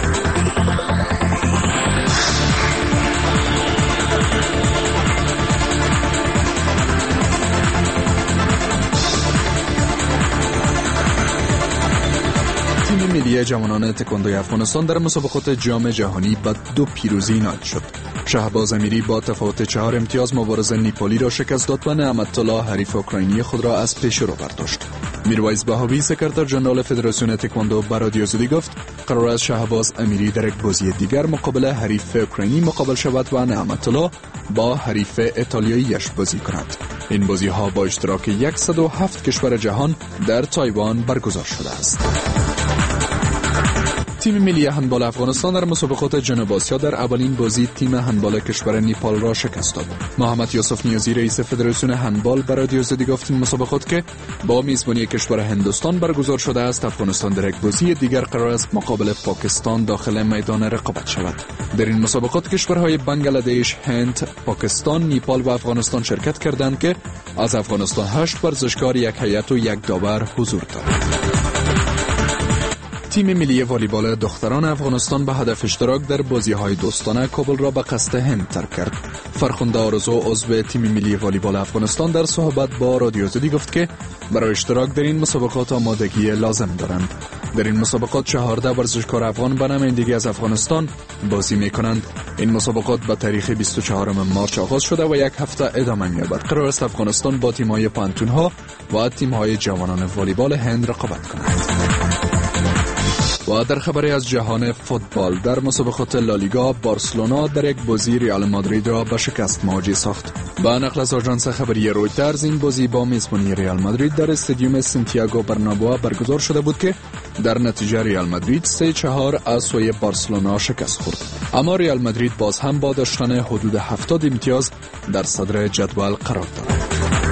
B: ملی جوانان تکواندوی افغانستان در مسابقات جام جهانی به 2 پیروزی نائل شد. شهباز امیری با تفاوت 4 امتیاز مبارز نیپالی را شکست داد و نعمت الله حریف اوکراینی خود را از پیش رو برداشت. میرویس بهاوی سکرتر ژنرال فدراسیون تکواندو به رادیو آزادی گفت قرار است شهباز امیری در یک بازی دیگر مقابل حریف اوکراینی مقابل شود و نعمت الله با حریف ایتالیاییش بازی کند. این بازی ها با اشتراک 107 کشور جهان در تایوان برگزار شده است. تیم ملی هندبال افغانستان در مسابقات جنوب آسیا در اولین بازی تیم هندبال کشور نیپال را شکست داد. محمد یوسف نیازی رئیس فدراسیون هندبال به رادیو آزادی گفت این مسابقات که با میزبانی کشور هندوستان برگزار شده است، افغانستان در یک بازی دیگر قرار است مقابل پاکستان داخل میدان رقابت شود. در این مسابقات کشورهای بنگلادش، هند، پاکستان، نیپال و افغانستان شرکت کردند که از افغانستان 8 ورزشکار، 1 هیئت و 1 داور حضور دارند. تیم ملی والیبال دختران افغانستان به هدف اشتراک در بازی‌های دوستانه کابل را به قصد هند ترک کرد. فرخنده آرزو عضو تیم ملی والیبال افغانستان در صحبت با رادیو آزادی گفت که برای اشتراک در این مسابقات آمادگی لازم دارند. در این مسابقات 14 ورزشکار افغان به نمایندگی از افغانستان بازی می‌کنند. این مسابقات به تاریخ 24 مارس آغاز شده و 1 هفته ادامه می‌یابد. قرار است افغانستان با تیم‌های پانتون‌ها و تیم‌های جوانان والیبال هند رقابت کند. و در خبری از جهان فوتبال، در مسابقات لالیگا بارسلونا در یک بازی ریال مادرید را به شکست مواجه ساخت. با نقل از آژانس خبری رویترز این بازی با میزبانی ریال مادرید در استادیوم سانتیاگو برنابئو برگزار شده بود که در نتیجه ریال مادرید 3-4 از سوی بارسلونا شکست خورد. اما ریال مادرید باز هم با داشتن حدود 70 امتیاز در صدر جدول قرار دارد.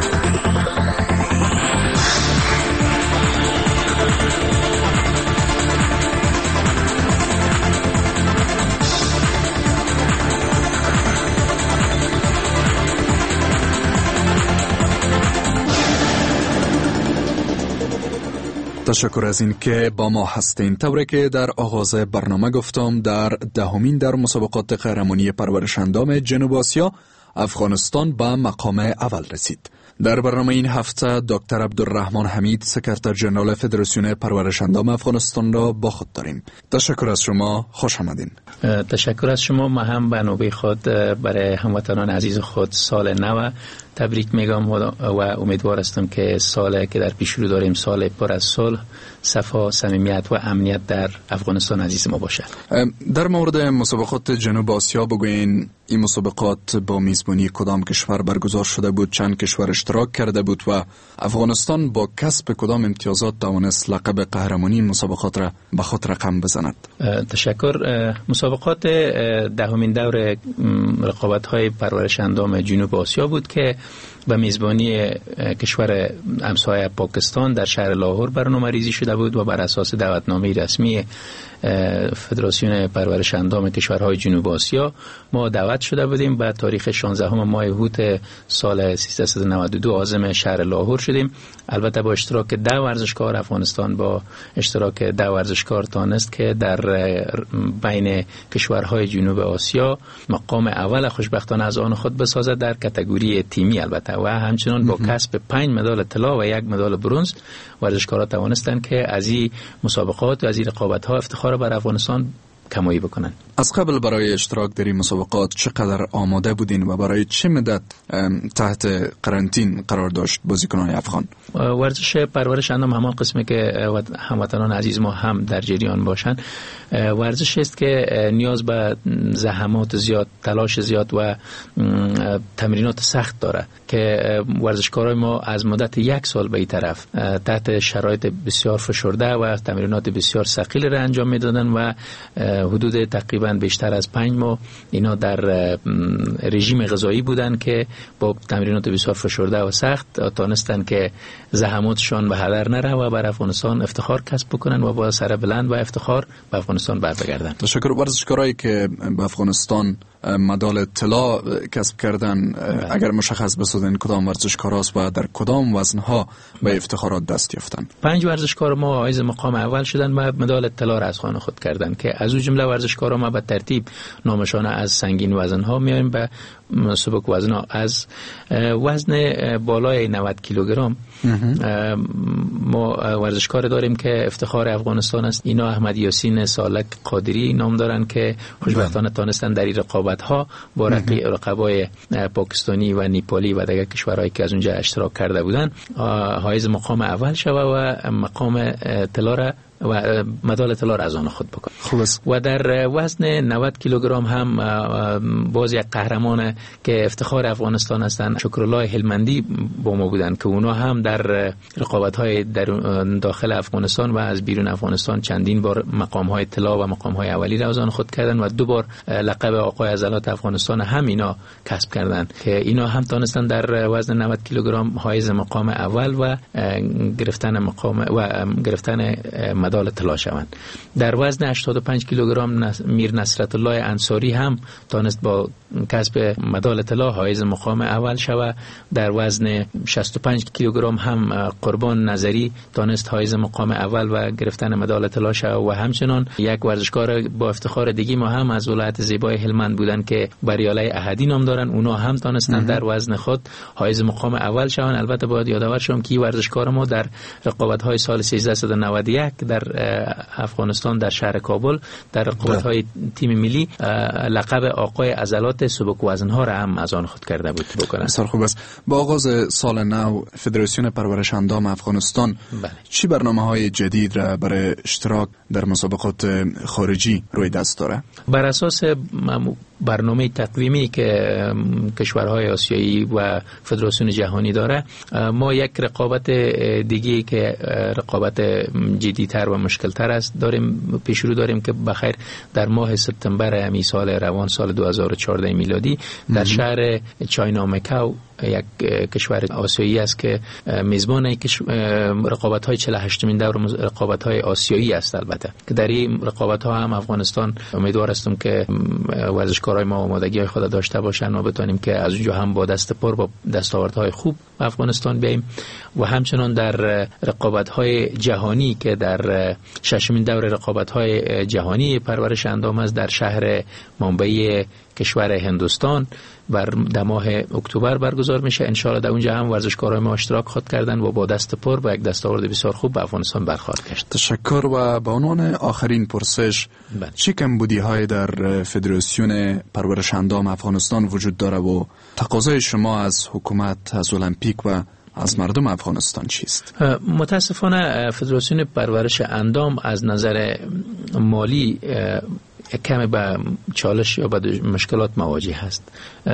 B: تشکر از این که با ما هستین. طوری که در آغاز برنامه گفتم، در دهمین در مسابقات قهرمانی پرورش‌اندام جنوب آسیا افغانستان به مقام اول رسید. در برنامه این هفته دکتر عبدالرحمن حمید سکرتر ژنرال فدراسیون پرورش‌اندام افغانستان را با خود داریم. تشکر از شما، خوش آمدین.
N: تشکر از شما. ما هم به نوبه خود برای هموطنان عزیز خود سال نو تبریک میگم و امیدوار هستم که سالی که در پیش رو داریم سال پر از صلح، صفا، صمیمیت و امنیت در افغانستان عزیز ما باشد.
B: در مورد مسابقات جنوب آسیا بگوین، این مسابقات با میزبانی کدام کشور برگزار شده بود؟ چند کشور اشتراک کرده بود و افغانستان با کسب کدام امتیازات توانست لقب قهرمانی مسابقات را به خود رقم بزند؟
N: تشکر. مسابقات دهمین دور رقابت‌های پرورش‌اندام جنوب آسیا بود که به میزبانی کشور همسایه پاکستان در شهر لاهور برنامه‌ریزی شده بود و بر اساس دعوتنامه رسمی فدراسیون پرورش‌اندام کشورهای جنوب آسیا ما دعوت شده بودیم. به تاریخ 16 ماه اوت سال 1392 عازم شهر لاهور شدیم. البته با اشتراک 10 ورزشکار، افغانستان با اشتراک 10 ورزشکار تانست که در بین کشورهای جنوب آسیا مقام اول خوشبختانه از آن خود بسازد در کاتگوری تیمی جهانی البته و همچنان با کسب 5 مدال طلا و 1 مدال برنز ورزشکارا توانستند که از این مسابقات و از این رقابت‌ها افتخار بر افغانستان کمایی بکنن.
B: از قبل برای اشتراک در این مسابقات چقدر آماده بودین و برای چه مدت تحت قرنطین قرار داشت بازیکنان افغان؟
N: ورزش پرورش اندام همان قسمی که هموطنان عزیز ما هم در جریان باشند. ورزش است که نیاز به زحمات زیاد، تلاش زیاد و تمرینات سخت داره که ورزشکارای ما از مدت 1 سال به این طرف تحت شرایط بسیار فشرده و تمرینات بسیار ثقیل را انجام میدادن و حدود تقریبا بیشتر از 5 ماه اینا در رژیم غذایی بودن که با تمرینات بسیار فشرده و سخت تانستن که زحماتشان به هدر نره و بر افغانستان افتخار کسب بکنن و با سر بلند و افتخار به افغانستان برگردن.
B: تشکر. ورزشکارایی که به افغانستان مدال طلا کسب کردن اگر مشخص بسازین کدام ورزشکاراست و در کدام وزنها به افتخارات دست یافتن؟
N: 5 ورزشکار ما حائز مقام اول شدن و مدال طلا را از خانه خود کردن که از اون جمله ورزشکارا ما به ترتیب نامشان از سنگین وزنها میایم به سبک وزنها. از وزن بالای 90 کیلوگرم ما ورزشکار داریم که افتخار افغانستان است. اینا احمد یاسین سالک قادری نام دارن که خوشبختانه تانستن در این رقابت ها با رقبای پاکستانی و نیپالی و دیگر کشورهایی که از اونجا اشتراک کرده بودن حائز مقام اول شوه و مقام طلا را و مدال طلا را از آن خود بکن. و در وزن 90 کیلوگرم هم باز یک قهرمان که افتخار افغانستان هستند شکرالله هلمندی با ما بودن که اونا هم در رقابت‌های در داخل افغانستان و از بیرون افغانستان چندین بار مقام‌های طلا و مقام‌های اولی را از آن خود کردن و 2 بار لقب آقای عضلات افغانستان هم اینا کسب کردند که اینا هم تونستن در وزن 90 کیلوگرم حائز مقام اول و گرفتن مدال طلا شوند. در وزن 85 کیلوگرم میر نصرت الله انصاری هم تونست با کسب مدال طلا حائز مقام اول شود. در وزن 65 کیلوگرم هم قربان نظری تونست حائز مقام اول و گرفتن مدال طلا شود و همچنان یک ورزشکار با افتخار دیگه ما هم از ولایت زیبای هلمند بودن که بریاله احدی نام دارن. اونا هم تونستن در وزن خود حائز مقام اول شوند. البته باید یادآور شم که ورزشکار ما در رقابت‌های سال 1391 در افغانستان در شهر کابل در رقابت‌های تیم ملی لقب آقای عضلات سبک وزن‌ها را هم از آن خود کرده بود بکنن.
B: بسیار خوب است. با آغاز سال نو فدراسیون پرورش اندام افغانستان چی برنامه‌های جدید را برای اشتراک در مسابقات خارجی روی دست داره؟ بر اساس
N: برنامه تقویمی که کشورهای آسیایی و فدراسیون جهانی داره ما یک رقابت دیگه که رقابت جدی‌تر و مشکل‌تر است داریم پیش رو داریم که بخیر در ماه سپتامبر همین سال روان سال 2014 میلادی در شهر چاینا مکاو یک کشور آسیایی است که میزبان رقابت‌های 48مین دور رقابت‌های آسیایی است. البته که در این رقابت‌ها هم افغانستان امیدوار هستم که ورزشکارای ما آمادگی خود داشته باشن و بتونیم که از اونجا هم با دست پر با دستاوردهای خوب به افغانستان بیاییم و همچنان در رقابت‌های جهانی که در 6مین دور رقابت‌های جهانی پرورش اندام است در شهر ممبئی کشور هندوستان در ماه اکتبر برگزار میشه. انشاءالله در اونجا هم ورزشکارای ما اشتراک خود کردن و با دست پر و یک دستاورد بسیار خوب به افغانستان برخورد کرد.
B: تشکر. و به عنوان آخرین پرسش چه کمبودی های در فدراسیون پرورش اندام افغانستان وجود داره و تقاضای شما از حکومت، از المپیک و از مردم افغانستان چیست؟
N: متاسفانه فدراسیون پرورش اندام از نظر مالی کمی به چالش یا به مشکلات مواجه هست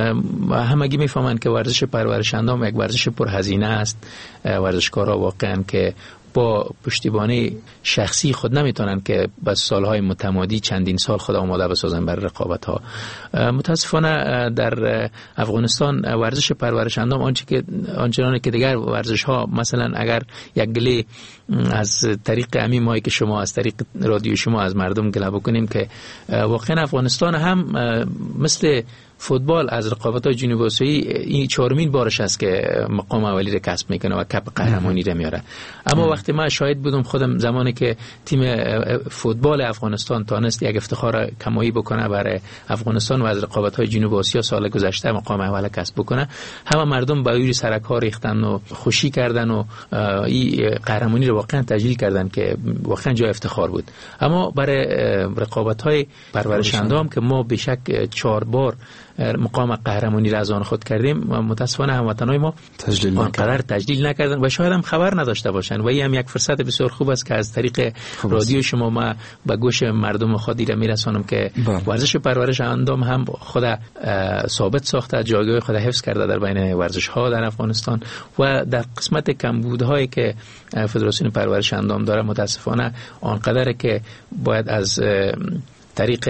N: و همگی میفهمند که ورزش پرورش اندام یک ورزش پرهزینه است. ورزشکارا واقعا که با پشتیبانی شخصی خود نمیتونن که با سالهای متمادی چندین سال خود آماده بسازن برای رقابت ها. متاسفانه در افغانستان ورزش پرورش اندام آنچنانی که دیگر ورزش ها مثلا اگر یک گله از طریق همین مایی که شما از طریق رادیو شما از مردم گله بکنیم که واقعا افغانستان هم مثل فوتبال از رقابت‌های جنوب آسیایی این چهارمین بارش است که مقام اولی را کسب میکنه و کپ قهرمانی را میاره. اما وقتی من شاهد بودم خودم زمانی که تیم فوتبال افغانستان تانست یک افتخار کمایی بکنه برای افغانستان و از رقابت‌های جنوب آسیا سال گذشته مقام اول کسب بکنه، همه مردم به اوری سرک‌ها ریختن و خوشی کردن و این قهرمانی رو واقعا تجلیل کردن که واقعا جای افتخار بود. اما برای رقابت‌های پرورش اندام که ما به شک 4 بار مقام قهرمانی را از آن خود کردیم، متاسفانه هموطنای ما آنقدر تجلیل نکردن و شاید هم خبر نداشته باشند و این هم یک فرصت بسیار خوب است که از طریق رادیو شما ما به گوش مردم خودی را میرسانم که ورزش پرورش اندام هم خود ثابت ساخته، جایگاه خود حفظ کرده در بین ورزش ها در افغانستان و در قسمت کمبودهایی که فدراسیون پرورش اندام داره متاسفانه آنقدر که باید از طریق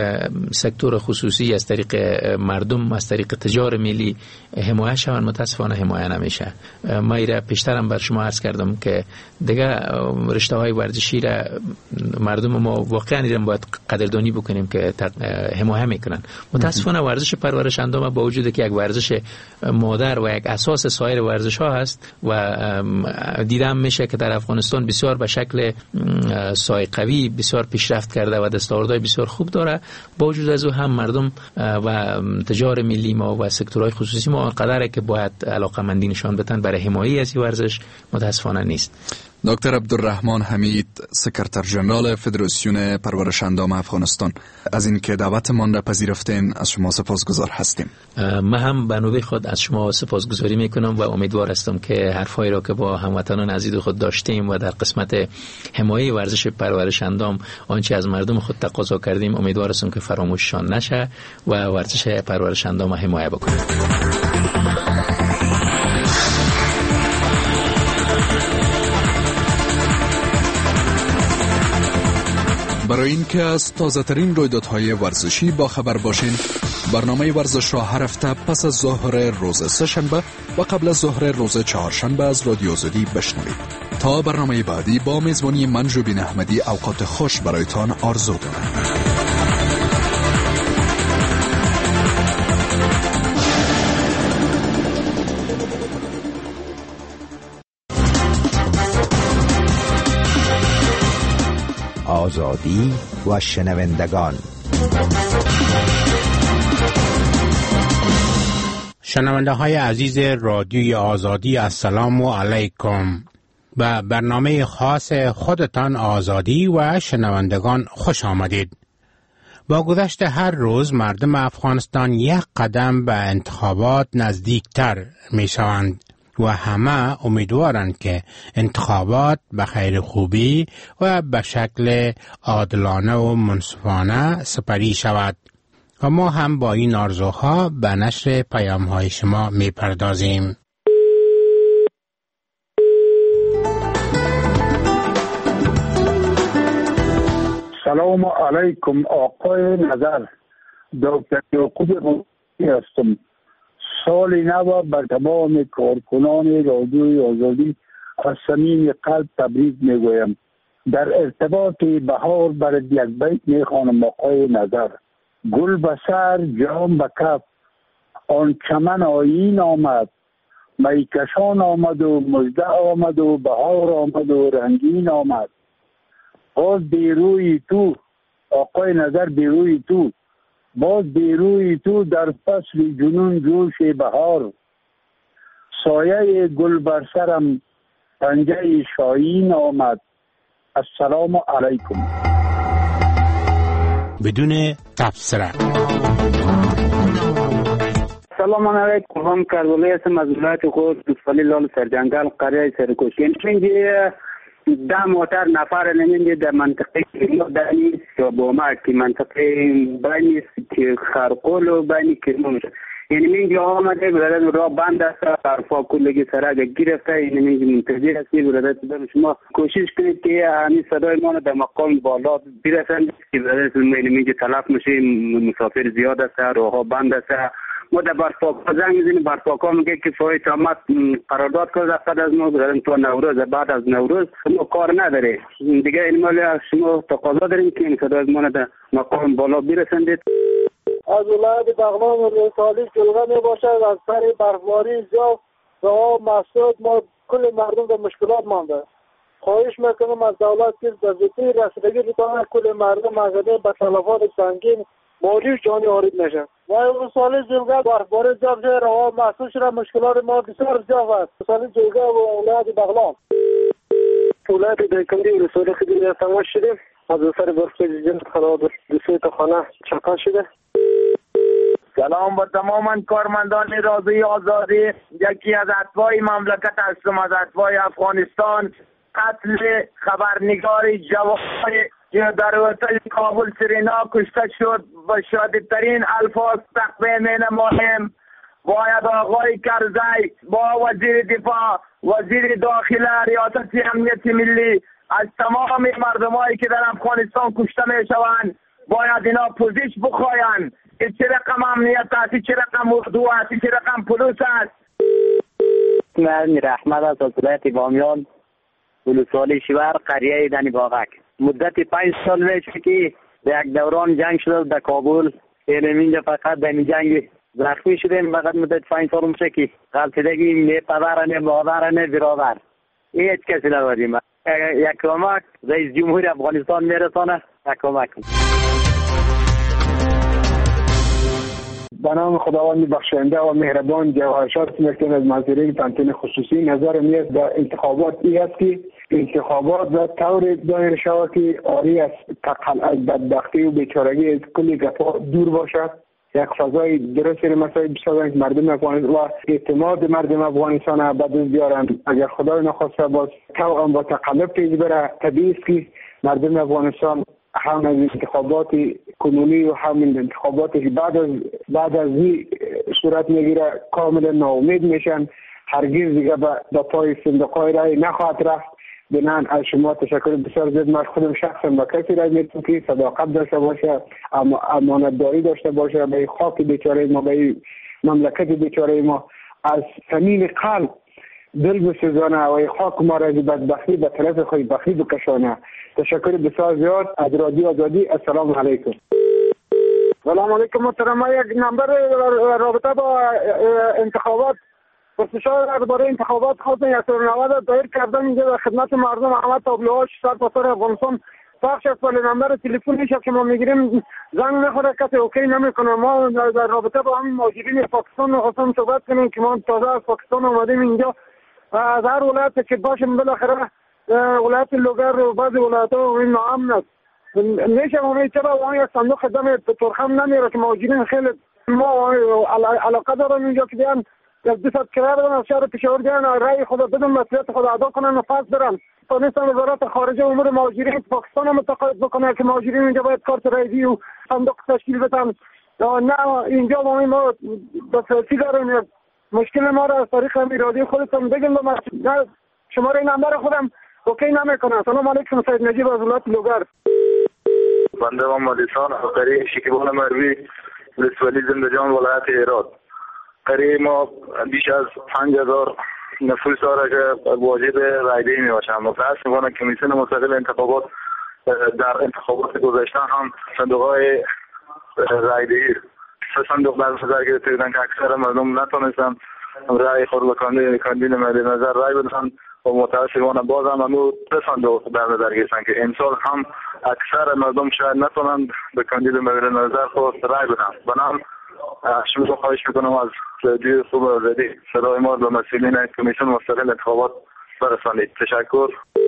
N: سکتور خصوصی، از طریق مردم، از طریق تجار ملی حمایت شوند، متاسفانه حمایت نمیشه. ما ایره پیشترم بر شما عرض کردم که دیگه رشته های ورزشی را مردم ما واقعا ایران باید قدردانی بکنیم که حمایت میکنن. متاسفانه ورزش پرورش اندام با وجود که یک ورزش مادر و یک اساس سایر ورزش ها هست و دیدم میشه که در افغانستان بسیار به شکل سای قوی بسیار پیشرفت کرده و دستاوردهای بسیار خوب داره، با وجود از او هم مردم و تجار ملی ما و سکتورهای خصوصی ما آنقدره که باید علاقه‌مندی نشان بدن برای حمایت از این ورزش متاسفانه نیست.
B: دکتر عبدالرحمن حمید، سکرتر ژنرال فدراسیون پرورش اندام افغانستان، از اینکه دعوتمان را پذیرفتین از شما سپاسگزار هستیم.
N: من هم به نوبه خود از شما سپاسگزاری میکنم و امیدوار هستم که حرفایی را که با هموطنان عزیز خود داشتیم و در قسمت حمایت ورزش پرورش اندام آنچه از مردم خود تقاضا کردیم، امیدوار هستم که فراموششان نشه و ورزش پرورش اندام حمایت بکنیم.
B: برای اینکه از تازه ترین رویدادهای ورزشی با خبر باشین، برنامه ورزش را هر هفته پس از ظهر روز سه‌شنبه و قبل از ظهر روز چهارشنبه از رادیو آزادی بشنوید. تا برنامه بعدی با میزبانی من جوبین احمدی اوقات خوش برایتان آرزو دارم.
C: آزادی و شنوندگان.
D: شنونده های عزیز رادیوی آزادی، السلام علیکم. به برنامه خاص خودتان آزادی و شنوندگان خوش آمدید. با گذشت هر روز مردم افغانستان یک قدم به انتخابات نزدیکتر می شوند و همه امیدوارند که انتخابات به خیر خوبی و به شکل عادلانه و منصفانه سپری شود و ما هم با این آرزوها به نشر پیام‌های شما می‌پردازیم.
H: سلام علیکم آقای نظر، دکتر یعقوب روحی هستم. سال نو بر تمام کارکنان رادیوی آزادی از صمیم قلب تبریک میگویم. در ارتباط بهار برای یک بیت میخوانم آقای نظر. گل به سر جام به کف آن چمن آیین آمد، میکشان آمد و مژده آمد و بهار آمد و رنگین آمد. باز بیروی تو آقای نظر، بیروی تو باز بیروی تو در فصل جنون جوش بهار. سایه گل بر سرم پنجه شاهین آمد. السلام علیکم.
D: بدون تبصره.
X: سلام علیکم. هم کربلایی هستم از ولایت خود دوستفلی لال سرجنگل قریه سرکوشی. اینجا 10 موتر نفر نمیده در منطقه دنی شابومه که منطقه بینی که خرقول و بینی کرمون میشه. یعنی اینجا آمده برادر را بند است، حرفا کلگی سرک گرفته. یعنی اینجا منتظر هستی برادر شما کوشش کنید که همین صدای ما در مقام بالا برسند که برادر اینجا تلف میشه، مسافر زیاد است، راهها بند است. ما در برفاکا زنگ میزنیم، برفاکا میگه که فای تامت قرارداد کرده بعد از ما برادر تو نوروز، بعد از نوروز ما کار نداره دیگه. این مال شما تقاضا داریم که این صدای ما در مقام بالا برسندید.
E: از ولایت بغلان و رسالی جلوه می باشد. از سر برفباری زیاد و آب مسدود ما کل مردم به مشکلات مانده. خواهش میکنم از دولت که به زودی رسیدگی بکنه کل مردم از به تلفات سنگین مالی و جانی وارد نشن. و رسالی جلوه برفباری زیاد شده و آب مسدود شده. مشکلات ما بسیار زیاد است. رسالی جلوه و ولایت بغلان ولایت دایکنی و رسالی خیلی تماس شده. از سر برفباری جلد خراب دوسوی خانه چکان شده.
J: سلام با تماما کارمندان رادیوی آزادی. یکی از اتباع مملکت هستم، از اتباع افغانستان. قتل خبرنگار جوان که در هتل کابل سرینا کشته شد و شدیدترین الفاظ تقبیه می نماییم. باید آقای کرزی با وزیر دفاع، وزیر داخله، ریاست امنیت ملی از تمام مردمایی که در افغانستان کشته می شوند باید اینا پوزیش بخواین. چه رقم امنیت است، چه رقم اردو است، چه رقم پلیس است.
X: من احمد از ولایت بامیان ولسوالی شیور قریه دنی باغک. مدت 5 سال میشه که در یک دوران جنگ شده در کابل. اینجا فقط در این جنگ زخمی شدیم. فقط مدت 5 سال میشه که غلطیدگی نه پدر نه مادر نه برادر هیچ کسی نداریم. یک کمک رئیس جمهور افغانستان میرسانه، یک کمک.
E: به نام خداوند بخشنده و مهربان جواهرشاد میکنم از منظرین تنظیم خصوصی نظر میاد در انتخابات ای است که انتخابات به طور دایر شود که آری از بدبختی و بیچارگی از کلی گپا دور باشد. یک فضای درست مسائل بسازند مردم افغانستان و اعتماد مردم افغانستان به دست بیارند. اگر خدای نخواسته باز توأم با تقلب پیش بره، طبیعی است که مردم افغانستان هم از انتخابات کنونی و همین انتخاباتی که بعد از این صورت میگیره کاملا ناامید میشن. هرگز دیگه به پای صندوق‌های رای نخواهد رفت. بنان از شما تشکر بسیار زیاد. من خودم شخصا با کسی رای میتونم که صداقت داشته باشه، امانتداری داشته باشه به خاک بیچاره ما، به مملکت بیچاره ما، از صمیم قلب دل بسوزانه و خاک ما را از بدبختی به طرف خوشبختی بکشانه. تشکر بسیار زیاد از رادیو آزادی. السلام علیکم. سلام علیکم محترم. یک نمبر رابطه با انتخابات پرسش‌ها درباره انتخابات خواستم 190 دایر کردم. اینجا در خدمت مردم همه تابلوها سر تا سر افغانستان پخش است ولی نمبر تلفن میشه که ما میگیریم زنگ نخوره، کسی اوکی نمیکنه. ما در رابطه با همین مهاجرین پاکستان می‌خواستم صحبت کنیم که ما تازه از پاکستان اومدیم اینجا. از هر ولایت که باشیم بالاخره ولایت لوگر و بعضی ولایت‌ها این ناامن است. میشه ما چرا وان یک صندوق دم ترخم نمیره که مهاجرین خیلی ما علاقه دارن اینجا که بیان یک 200 کرایه بدن از شهر پشاور بیان رای خود بدن، مسئولیت خود ادا کنن و پس برن. پاکستان وزارت خارجه امور مهاجرین پاکستان متقاعد بکنه که مهاجرین اینجا باید کارت رایدی و صندوق تشکیل بدن. نه اینجا ما بسیاری داریم. مشکل ما را از طریق رادیو خودتون بگیم. شماره نمبر خودم اوکی نمیکنه. سلام علیکم. سید نجیب از ولایت لوگر.
K: بنده و مالیسان خطری شکیبان مروی ولسوالی زندجان ولایت هرات. قریب ما بیش از 5000 نفوس داره که واجد رایدهی می باشند. متاسفانه کمیسیون مستقل انتخابات در انتخابات گذشته هم صندوق‌های رایدهی 3 صندوق در نظر گرفته بودن که اکثر مردم نتونستن رای خود به کاندید مورد نظر رای بدن و متاسفانه باز هم همون 3 صندوق در نظر گرفتن که امسال هم اکثر مردم شاید نتونن به کاندید مورد نظر خود رای بدن. بنابراین شما خواهش میکنم از رادیو خوب آزادی صدای ما به مسئولین کمیسیون مستقل انتخابات برسانید. تشکر.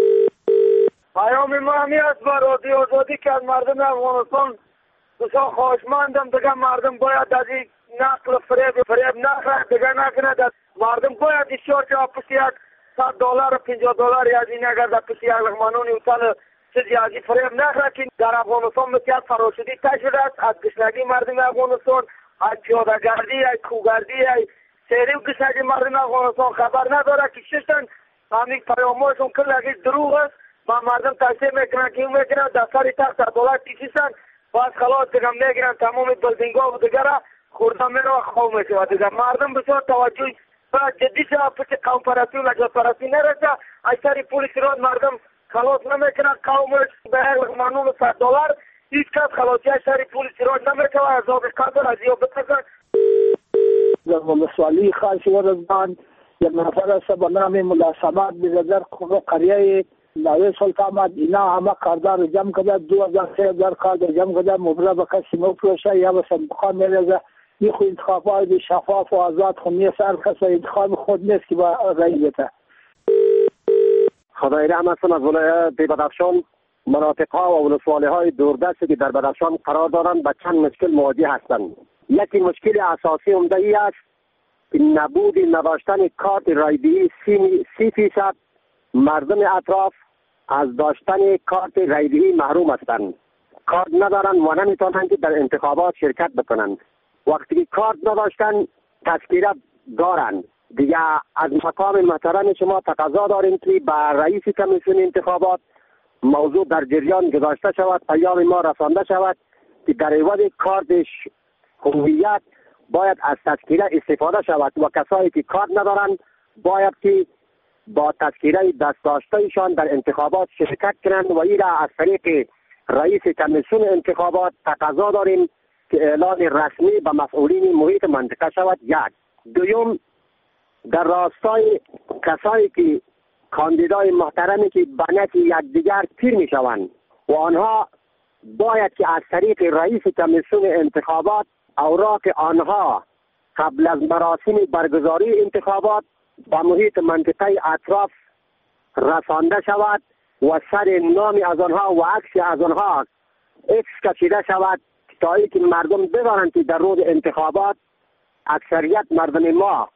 E: پیام ما همی است با رادیو آزادی که از مردم افغانستان بسیار خواهشمندم دیگه مردم باید از این نقل فریب نخرد دیگه نکنه. مردم باید اشتیار که پس یک $100 و $50 از این اگر در پس یک لغمانون اوتل چیزی از این فریب نخرد که در افغانستان مثل فراشدی تشده است. از گشنگی مردم افغانستان، از پیاده‌گردی، از کوهگردی، از سیری و گشنگی مردم افغانستان خبر نداره که چیستن. همین پیام‌هاشون کلگی دروغ است و مردم تشریح میکنن که این میکنن در سری تخت $100 کشیستن باز خلاص دیگه میگیرن تمام بلدینگ‌ها و دیگه را خورده میره و خواه میشه. دیگه مردم بسیار توجه باید جدی شد پس قوم پرستی و نجات پرستی نرسه. اکثر پولیس را مردم خلاص نمیکنن. قومش به یک لغمانون $100
J: هیچ کس خلاصی سر پول سراج نمیتونه عذاب قتل از یا بپسن.
H: در ولسوالی خاص ورزبان یک نفر است به نام ملا صمد بزرگ قریه نوی سلطان اینا همه کاردار جمع کرده 2000 کاردار جمع کرده مبرا به کسی مفروشه یا به صندوقان میرزه. این خود انتخابات شفاف و آزاد خود نیست. هر کس انتخاب خود نیست که با رأی بده.
L: خدای رحم هستم از ولایت بدخشان. مناطق‌ها و ولسوالی‌های دوردستی که در بدخشان قرار دارند با چند مشکل مواجه هستند. یکی مشکل اساسی عمده ای است که نبود نداشتن کارت رایدهی 30% مردم اطراف از داشتن کارت رایدهی محروم هستند. کارت ندارند و نمیتونند که در انتخابات شرکت بکنند. وقتی که کارت نداشتن تذکره دارند. دیگه از مقام محترم شما تقاضا داریم که با رئیس کمیسیون انتخابات موضوع در جریان گذاشته شود، پیام ما رسانده شود که در عوض کارتش هویت باید از تذکره استفاده شود و کسایی که کارت ندارند باید که با تذکره دست داشتهشان در انتخابات شرکت کنند و این را از طریق رئیس کمیسیون انتخابات تقاضا داریم که اعلان رسمی به مسئولین محیط منطقه شود. یک. دوم، در راستای کسایی که کاندیدای محترمی که به نفع یکدیگر پیر می شوند و آنها باید که از طریق رئیس کمیسیون انتخابات اوراق آنها قبل از مراسم برگزاری انتخابات به محیط منطقه اطراف رسانده شود و سر نام از آنها و عکس از آنها عکس کشیده شود تا اینکه مردم بدانند که در روز انتخابات اکثریت مردم ما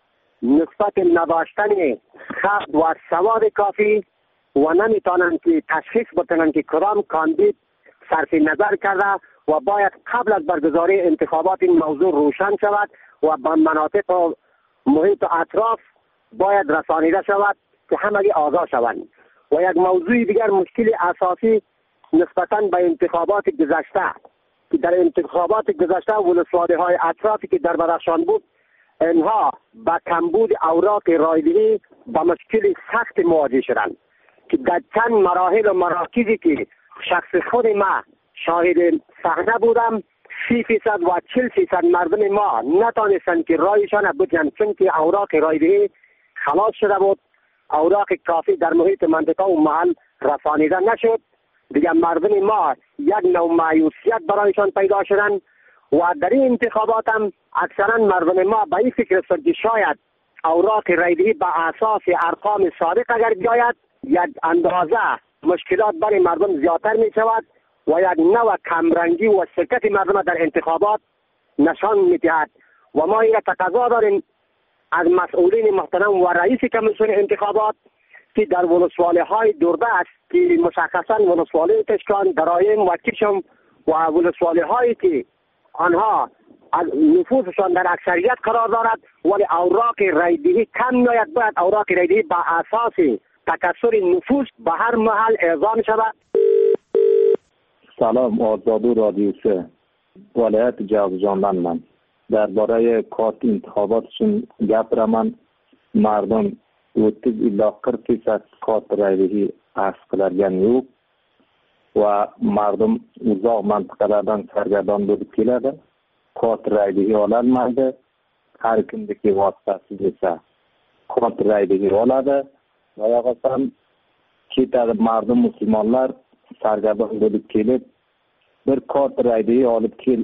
L: نسبت نداشتن خط و سواد کافی و نمیتونند که تشخیص بکنند که کدام کاندید صرف نظر کرده و باید قبل از برگزاری انتخابات این موضوع روشن شود و به مناطق و محیط اطراف باید رسانیده شود که همگی آگاه شوند. و یک موضوع دیگر مشکل اساسی نسبتاً به انتخابات گذشته که در انتخابات گذشته ولسوالی‌های اطرافی که در بدخشان بود اینها با کمبود اوراق رایدهی با مشکل سخت مواجه شدند که در چند مراحل و مراکزی که شخص خود ما شاهد صحنه بودم 30% و 40% مردم ما نتانستند که رایشان بکنند چون که اوراق رایدهی خلاص شده بود. اوراق کافی در محیط منطقه و محل رسانیده نشد. دیگر مردم ما یک نوع مایوسیت برایشان پیدا شدند و در این انتخابات هم اکثرا مردم ما به این فکر هستند که شاید اوراق رایدهی به اساس ارقام صادق اگر بیاید یک اندازه مشکلات برای مردم زیادتر می شود و یک نوع کمرنگی و شرکت مردم در انتخابات نشان می دهد و ما این تقاضا داریم از مسئولین محترم و رئیس کمیسیون انتخابات که در ولسوالی‌های دوردست که مشخصا ولسوالی تشکان، درایم و کشم و ولسوالی‌هایی که آنها نفوذشان در اکثریت قرار دارد ولی اوراق رایدهی کم میآید، باید اوراق رایدهی با اساس تکثر نفوذ به هر محل اعزام شود.
M: سلام، آزادو رادیو 3 ولایت جوزجان من درباره کارت انتخاباتشون گپ را من مردم وقتی لاقر کیسه کارت رایدهی اخذ کلرگن یو و مردم اوزاق منطقه سرگردان بود کلده کارت رایدهی آلد مرده هر کنده که واسطه سیده کارت رایدهی آلده و یا قسم که در مردم مسلمانلر سرگردان بود کلد بر کارت رایدهی آلد کل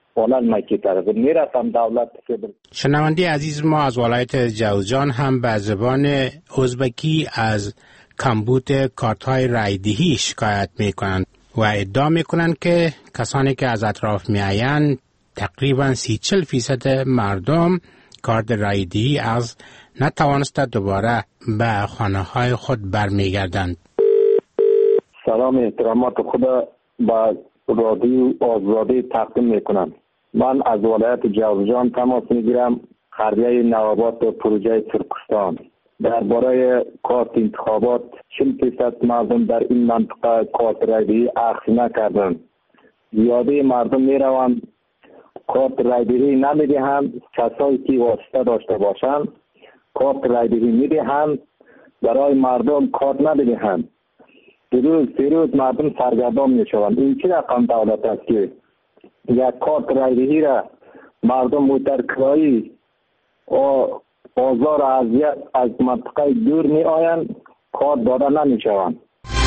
D: شنوندی عزیز ما از ولایت جوزجان هم به زبان ازبکی از کمبود کارت‌های رایدهی شکایت می‌کنند و ادعا می‌کنند که کسانی که از اطراف می‌آیند تقریباً 30-40% مردم کارت رایدهی از نتوانسته دوباره به خانه‌های خود برمیگردند.
M: سلام، احترامات خدا با رادیو آزادی تقدیم میکنم. من از ولایت جوزجان تماس میگیرم، قریه نواباد پروژه ترکستان. درباره کارت انتخابات 40% مردم در این منطقه کارت رایدهی اخذ نکردند. زیاده مردم میروند کارت رایدهی نمیدهند. کسایی که واسطه داشته باشند کارت رایدهی میدهند، برای مردم کارت نمیدهند. روز مردم سرگردان می شوند. این چه رقم دولت است که یک کارت رایدهی را مردم مترکایی و آزار اذیت از منطقه دور می آیند، کارت داده نمی شوند.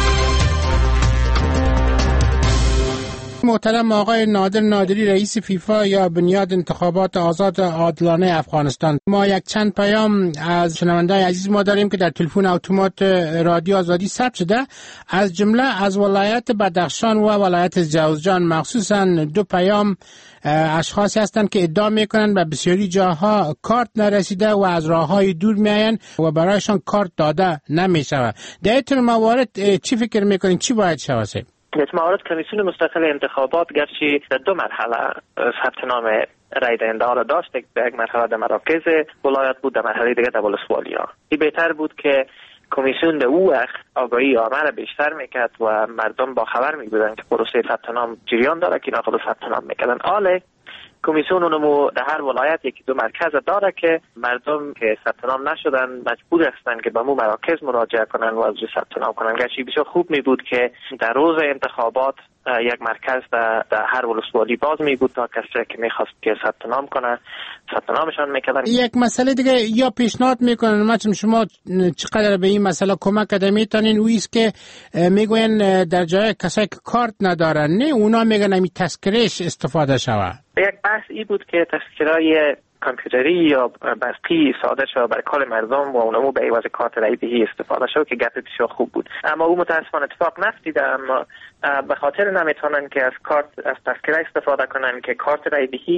D: محترم آقای نادر نادری رئیس فیفا یا بنیاد انتخابات آزاد عادلانه افغانستان، ما یک چند پیام از شنونده‌های عزیز ما داریم که در تلفن اتومات رادیو آزادی ثبت شده، از جمله از ولایت بدخشان و ولایت جوزجان، مخصوصا 2 پیام اشخاصی هستند که ادعا میکنند به بسیاری جاها کارت نرسیده و از راههای دور میآیند و برایشان کارت داده نمیشود. در این موارد چی فکر میکنین چی باید شود؟
F: در موارد کمیسیون مستقل انتخابات گرچه در 2 مرحله ثبت نام رای دهنده ها را داشت، در یک مرحله در مراکز ولایت بود، در مرحله دیگه در ولسوالی‌ها. این بهتر بود که کمیسیون در او وقت آگاهی عامه را بیشتر میکرد و مردم با خبر میبودن که پروسه ثبت نام جریان داره که اینا خود ثبت نام میکردن. حالا کمیسیون اونمو در هر ولایت 1-2 مرکز داره که مردم که ثبت نام نشدن مجبور هستن که به مو مراکز مراجعه کنن و از ثبت نام کنن. گرچه بسیار خوب می بود که در روز انتخابات یک مرکز در هر ولسوالی باز می بود تا کسی که میخواست که ثبت نام کنه ثبت نامشان میکردن.
D: یک مسئله دیگه یا پیشنهاد میکنن، مثلا شما چقدر به این مسئله کمک کرده میتونین، او است که میگوین در جای کسایی که کارت ندارن نه اونا میگن این تذکرهش استفاده شود.
F: یک بحث ای بود که تذکرهای کامپیوتری یا برقی صادر شد برای کل مردم و اونمو به عوض کارت رایدهی استفاده شد که گپ بسیار خوب بود، اما او متاسفانه اتفاق نیفتاده. اما به خاطر نمیتونن که از تذکره استفاده کنن که کارت رایدهی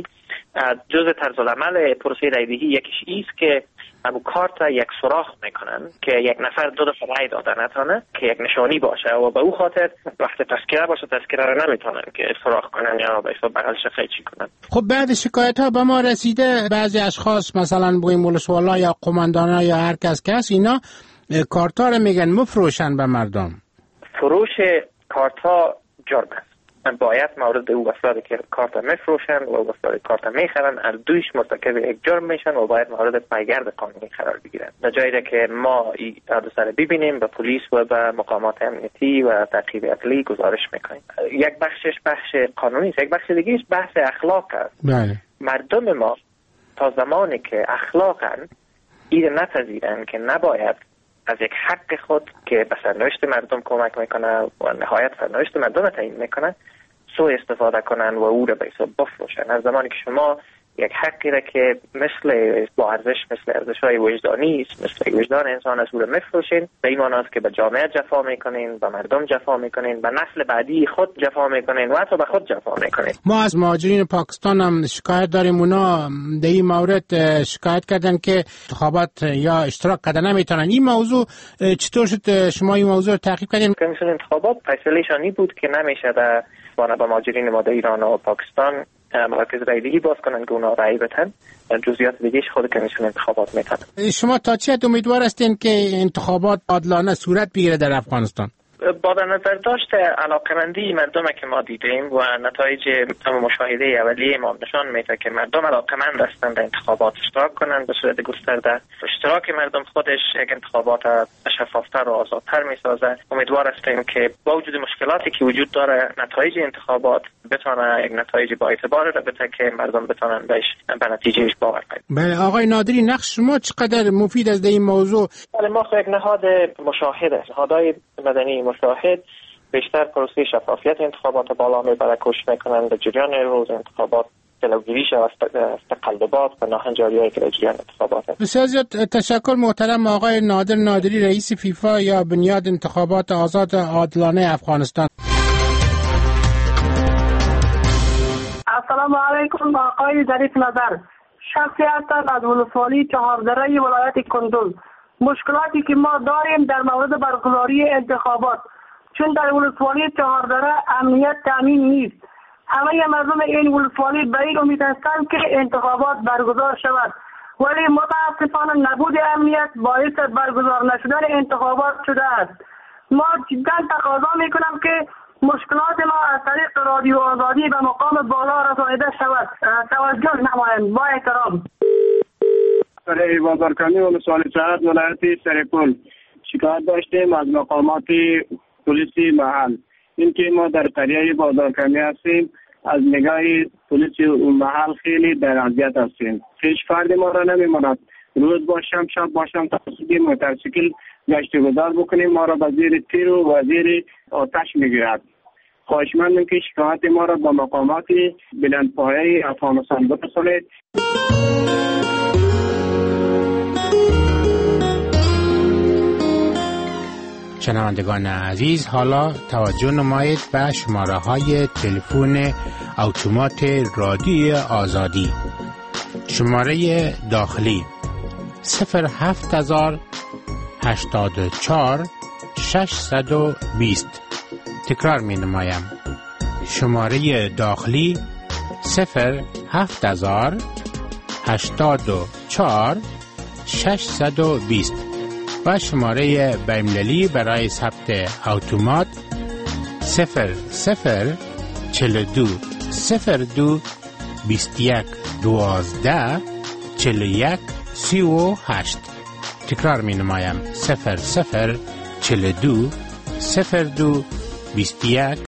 F: جزء طرز العمل پروسه رایدهی یکیش ایست که همون کارت را یک سوراخ میکنن که یک نفر 2 دفعه رای داده نتونه که یک نشانی باشه و به او خاطر وقتی تذکره باشه تذکره را نمیتونن که سوراخ کنن یا به حساب بغلش قیچی کنن.
D: خب بعد شکایت ها به ما رسیده بعضی اشخاص مثلا بگیم ولسوالا یا قماندانا یا هر کس اینا کارت ها رو میگن مفروشن به مردم.
F: فروش کارت ها جرم است. باید مورد او وسیله که کارت مفروشن و وسیله کارت میخرن هر دویش مرتکب یک جرم میشن و باید مورد پیگرد قانونی قرار بگیرن. در جایی که ما این حادثه رو ببینیم به پلیس و به مقامات امنیتی و تعقیب عدلی گزارش میکنیم. یک بخشش بخش قانونی است، یک بخش دیگهش بحث اخلاق است.
D: بله.
F: مردم ما تا زمانی که اخلاقاً این نپذیرن که نباید از یک حق خود که به سرنوشت مردم کمک میکنه و نهایت سرنوشت مردم تعیین میکنه سوء استفاده کنن و او را به حساب بفروشن. از زمانی که شما یک حقی را که مثل با ارزش مثل ارزش‌های وجدانی است، مثل وجدان انسان است، او را میفروشین، به این معنی است که به جامعه جفا میکنین، به مردم جفا میکنین، به نسل بعدی خود جفا میکنین و حتی به خود جفا میکنین.
D: ما از مهاجرین پاکستان هم شکایت داریم، اونا در این مورد شکایت کردن که انتخابات یا اشتراک کردن نمیتونن. این موضوع چطور شد شما این موضوع رو تعقیب کردین؟
F: کمیسیون انتخابات فیصله‌شان بود که نمیشه با مهاجرین ما در ایران و پاکستان مراکز رایدهی باز کنن که اونا رای بدن. جزئیات دیگه‌اش خود کمیسیون انتخابات میتونه.
D: شما تا چه حد امیدوار هستین که انتخابات عادلانه صورت بگیره در افغانستان؟
F: با در نظر داشت علاقمندی مردم که ما دیدیم و نتایج مشاهده اولیه ما نشان میده که مردم علاقمند هستند در انتخابات اشتراک کنند به صورت گسترده. اشتراک مردم خودش یک انتخابات شفافتر و آزادتر میسازه. امیدوار هستیم که با وجود مشکلاتی که وجود داره نتایج انتخابات بتونه یک نتایج با اعتبار را بده که مردم بتونن به نتیجهش باور کنند.
D: بله آقای نادری، نقش شما چقدر مفید است در این موضوع؟
F: بله ما یک نهاد مشاهد است. نهادهای مدنی مشاهد بیشتر پروسه شفافیت انتخابات بالا میبره، کوشش میکنند در جریان روز انتخابات جلوگیری شود از تقلبات و ناهنجاری‌هایی که در جریان انتخابات است.
D: بسیار زیاد تشکر محترم آقای نادر نادری رئیس فیفا یا بنیاد انتخابات آزاد عادلانه افغانستان.
O: السلام علیکم آقای ظریف نظر، شخصی هستم از ولسوالی چهاردره ولایت کندوز. مشکلاتی که ما داریم در مورد برگزاری انتخابات، چون در ولسوالی چهاردره امنیت تامین نیست. همه مردم این ولسوالی به این امید هستند که انتخابات برگزار شود، ولی متاسفانه نبود امنیت باعث برگزار نشدن انتخابات شده است. ما جدا تقاضا میکنم که مشکلات ما از طریق رادیو آزادی به مقام بالا رسانیده شود. توجه نمایند. با احترام.
E: برای بازرگانی ولسوالی چهارد ولایت سرپل شکایت داشتیم از مقامات
X: پلیس محل. اینکه ما در قریه بازارکمی هستیم، از نگاه پلیس محل خیلی در اذیت هستیم. هیچ فرد ما را نمیماند روز باشم شب باشم توسط موتورسیکل گشت گذار بکنیم، ما را به زیر تیر و زیر آتش میگیرد. خواهشمندم که شکایت ما را با مقامات بلندپایه افغانستان برسانید.
D: شنوندگان عزیز، حالا توجه نمایید به شماره های تلفن اتومات رادیوی آزادی. شماره داخلی 07084 620. تکرار می نمایم. شماره داخلی 07084 620 و شماره بین‌المللی برای ثبت اتومات 0042 02 21 12 41 38. تکرار می نمایم 0042 02 21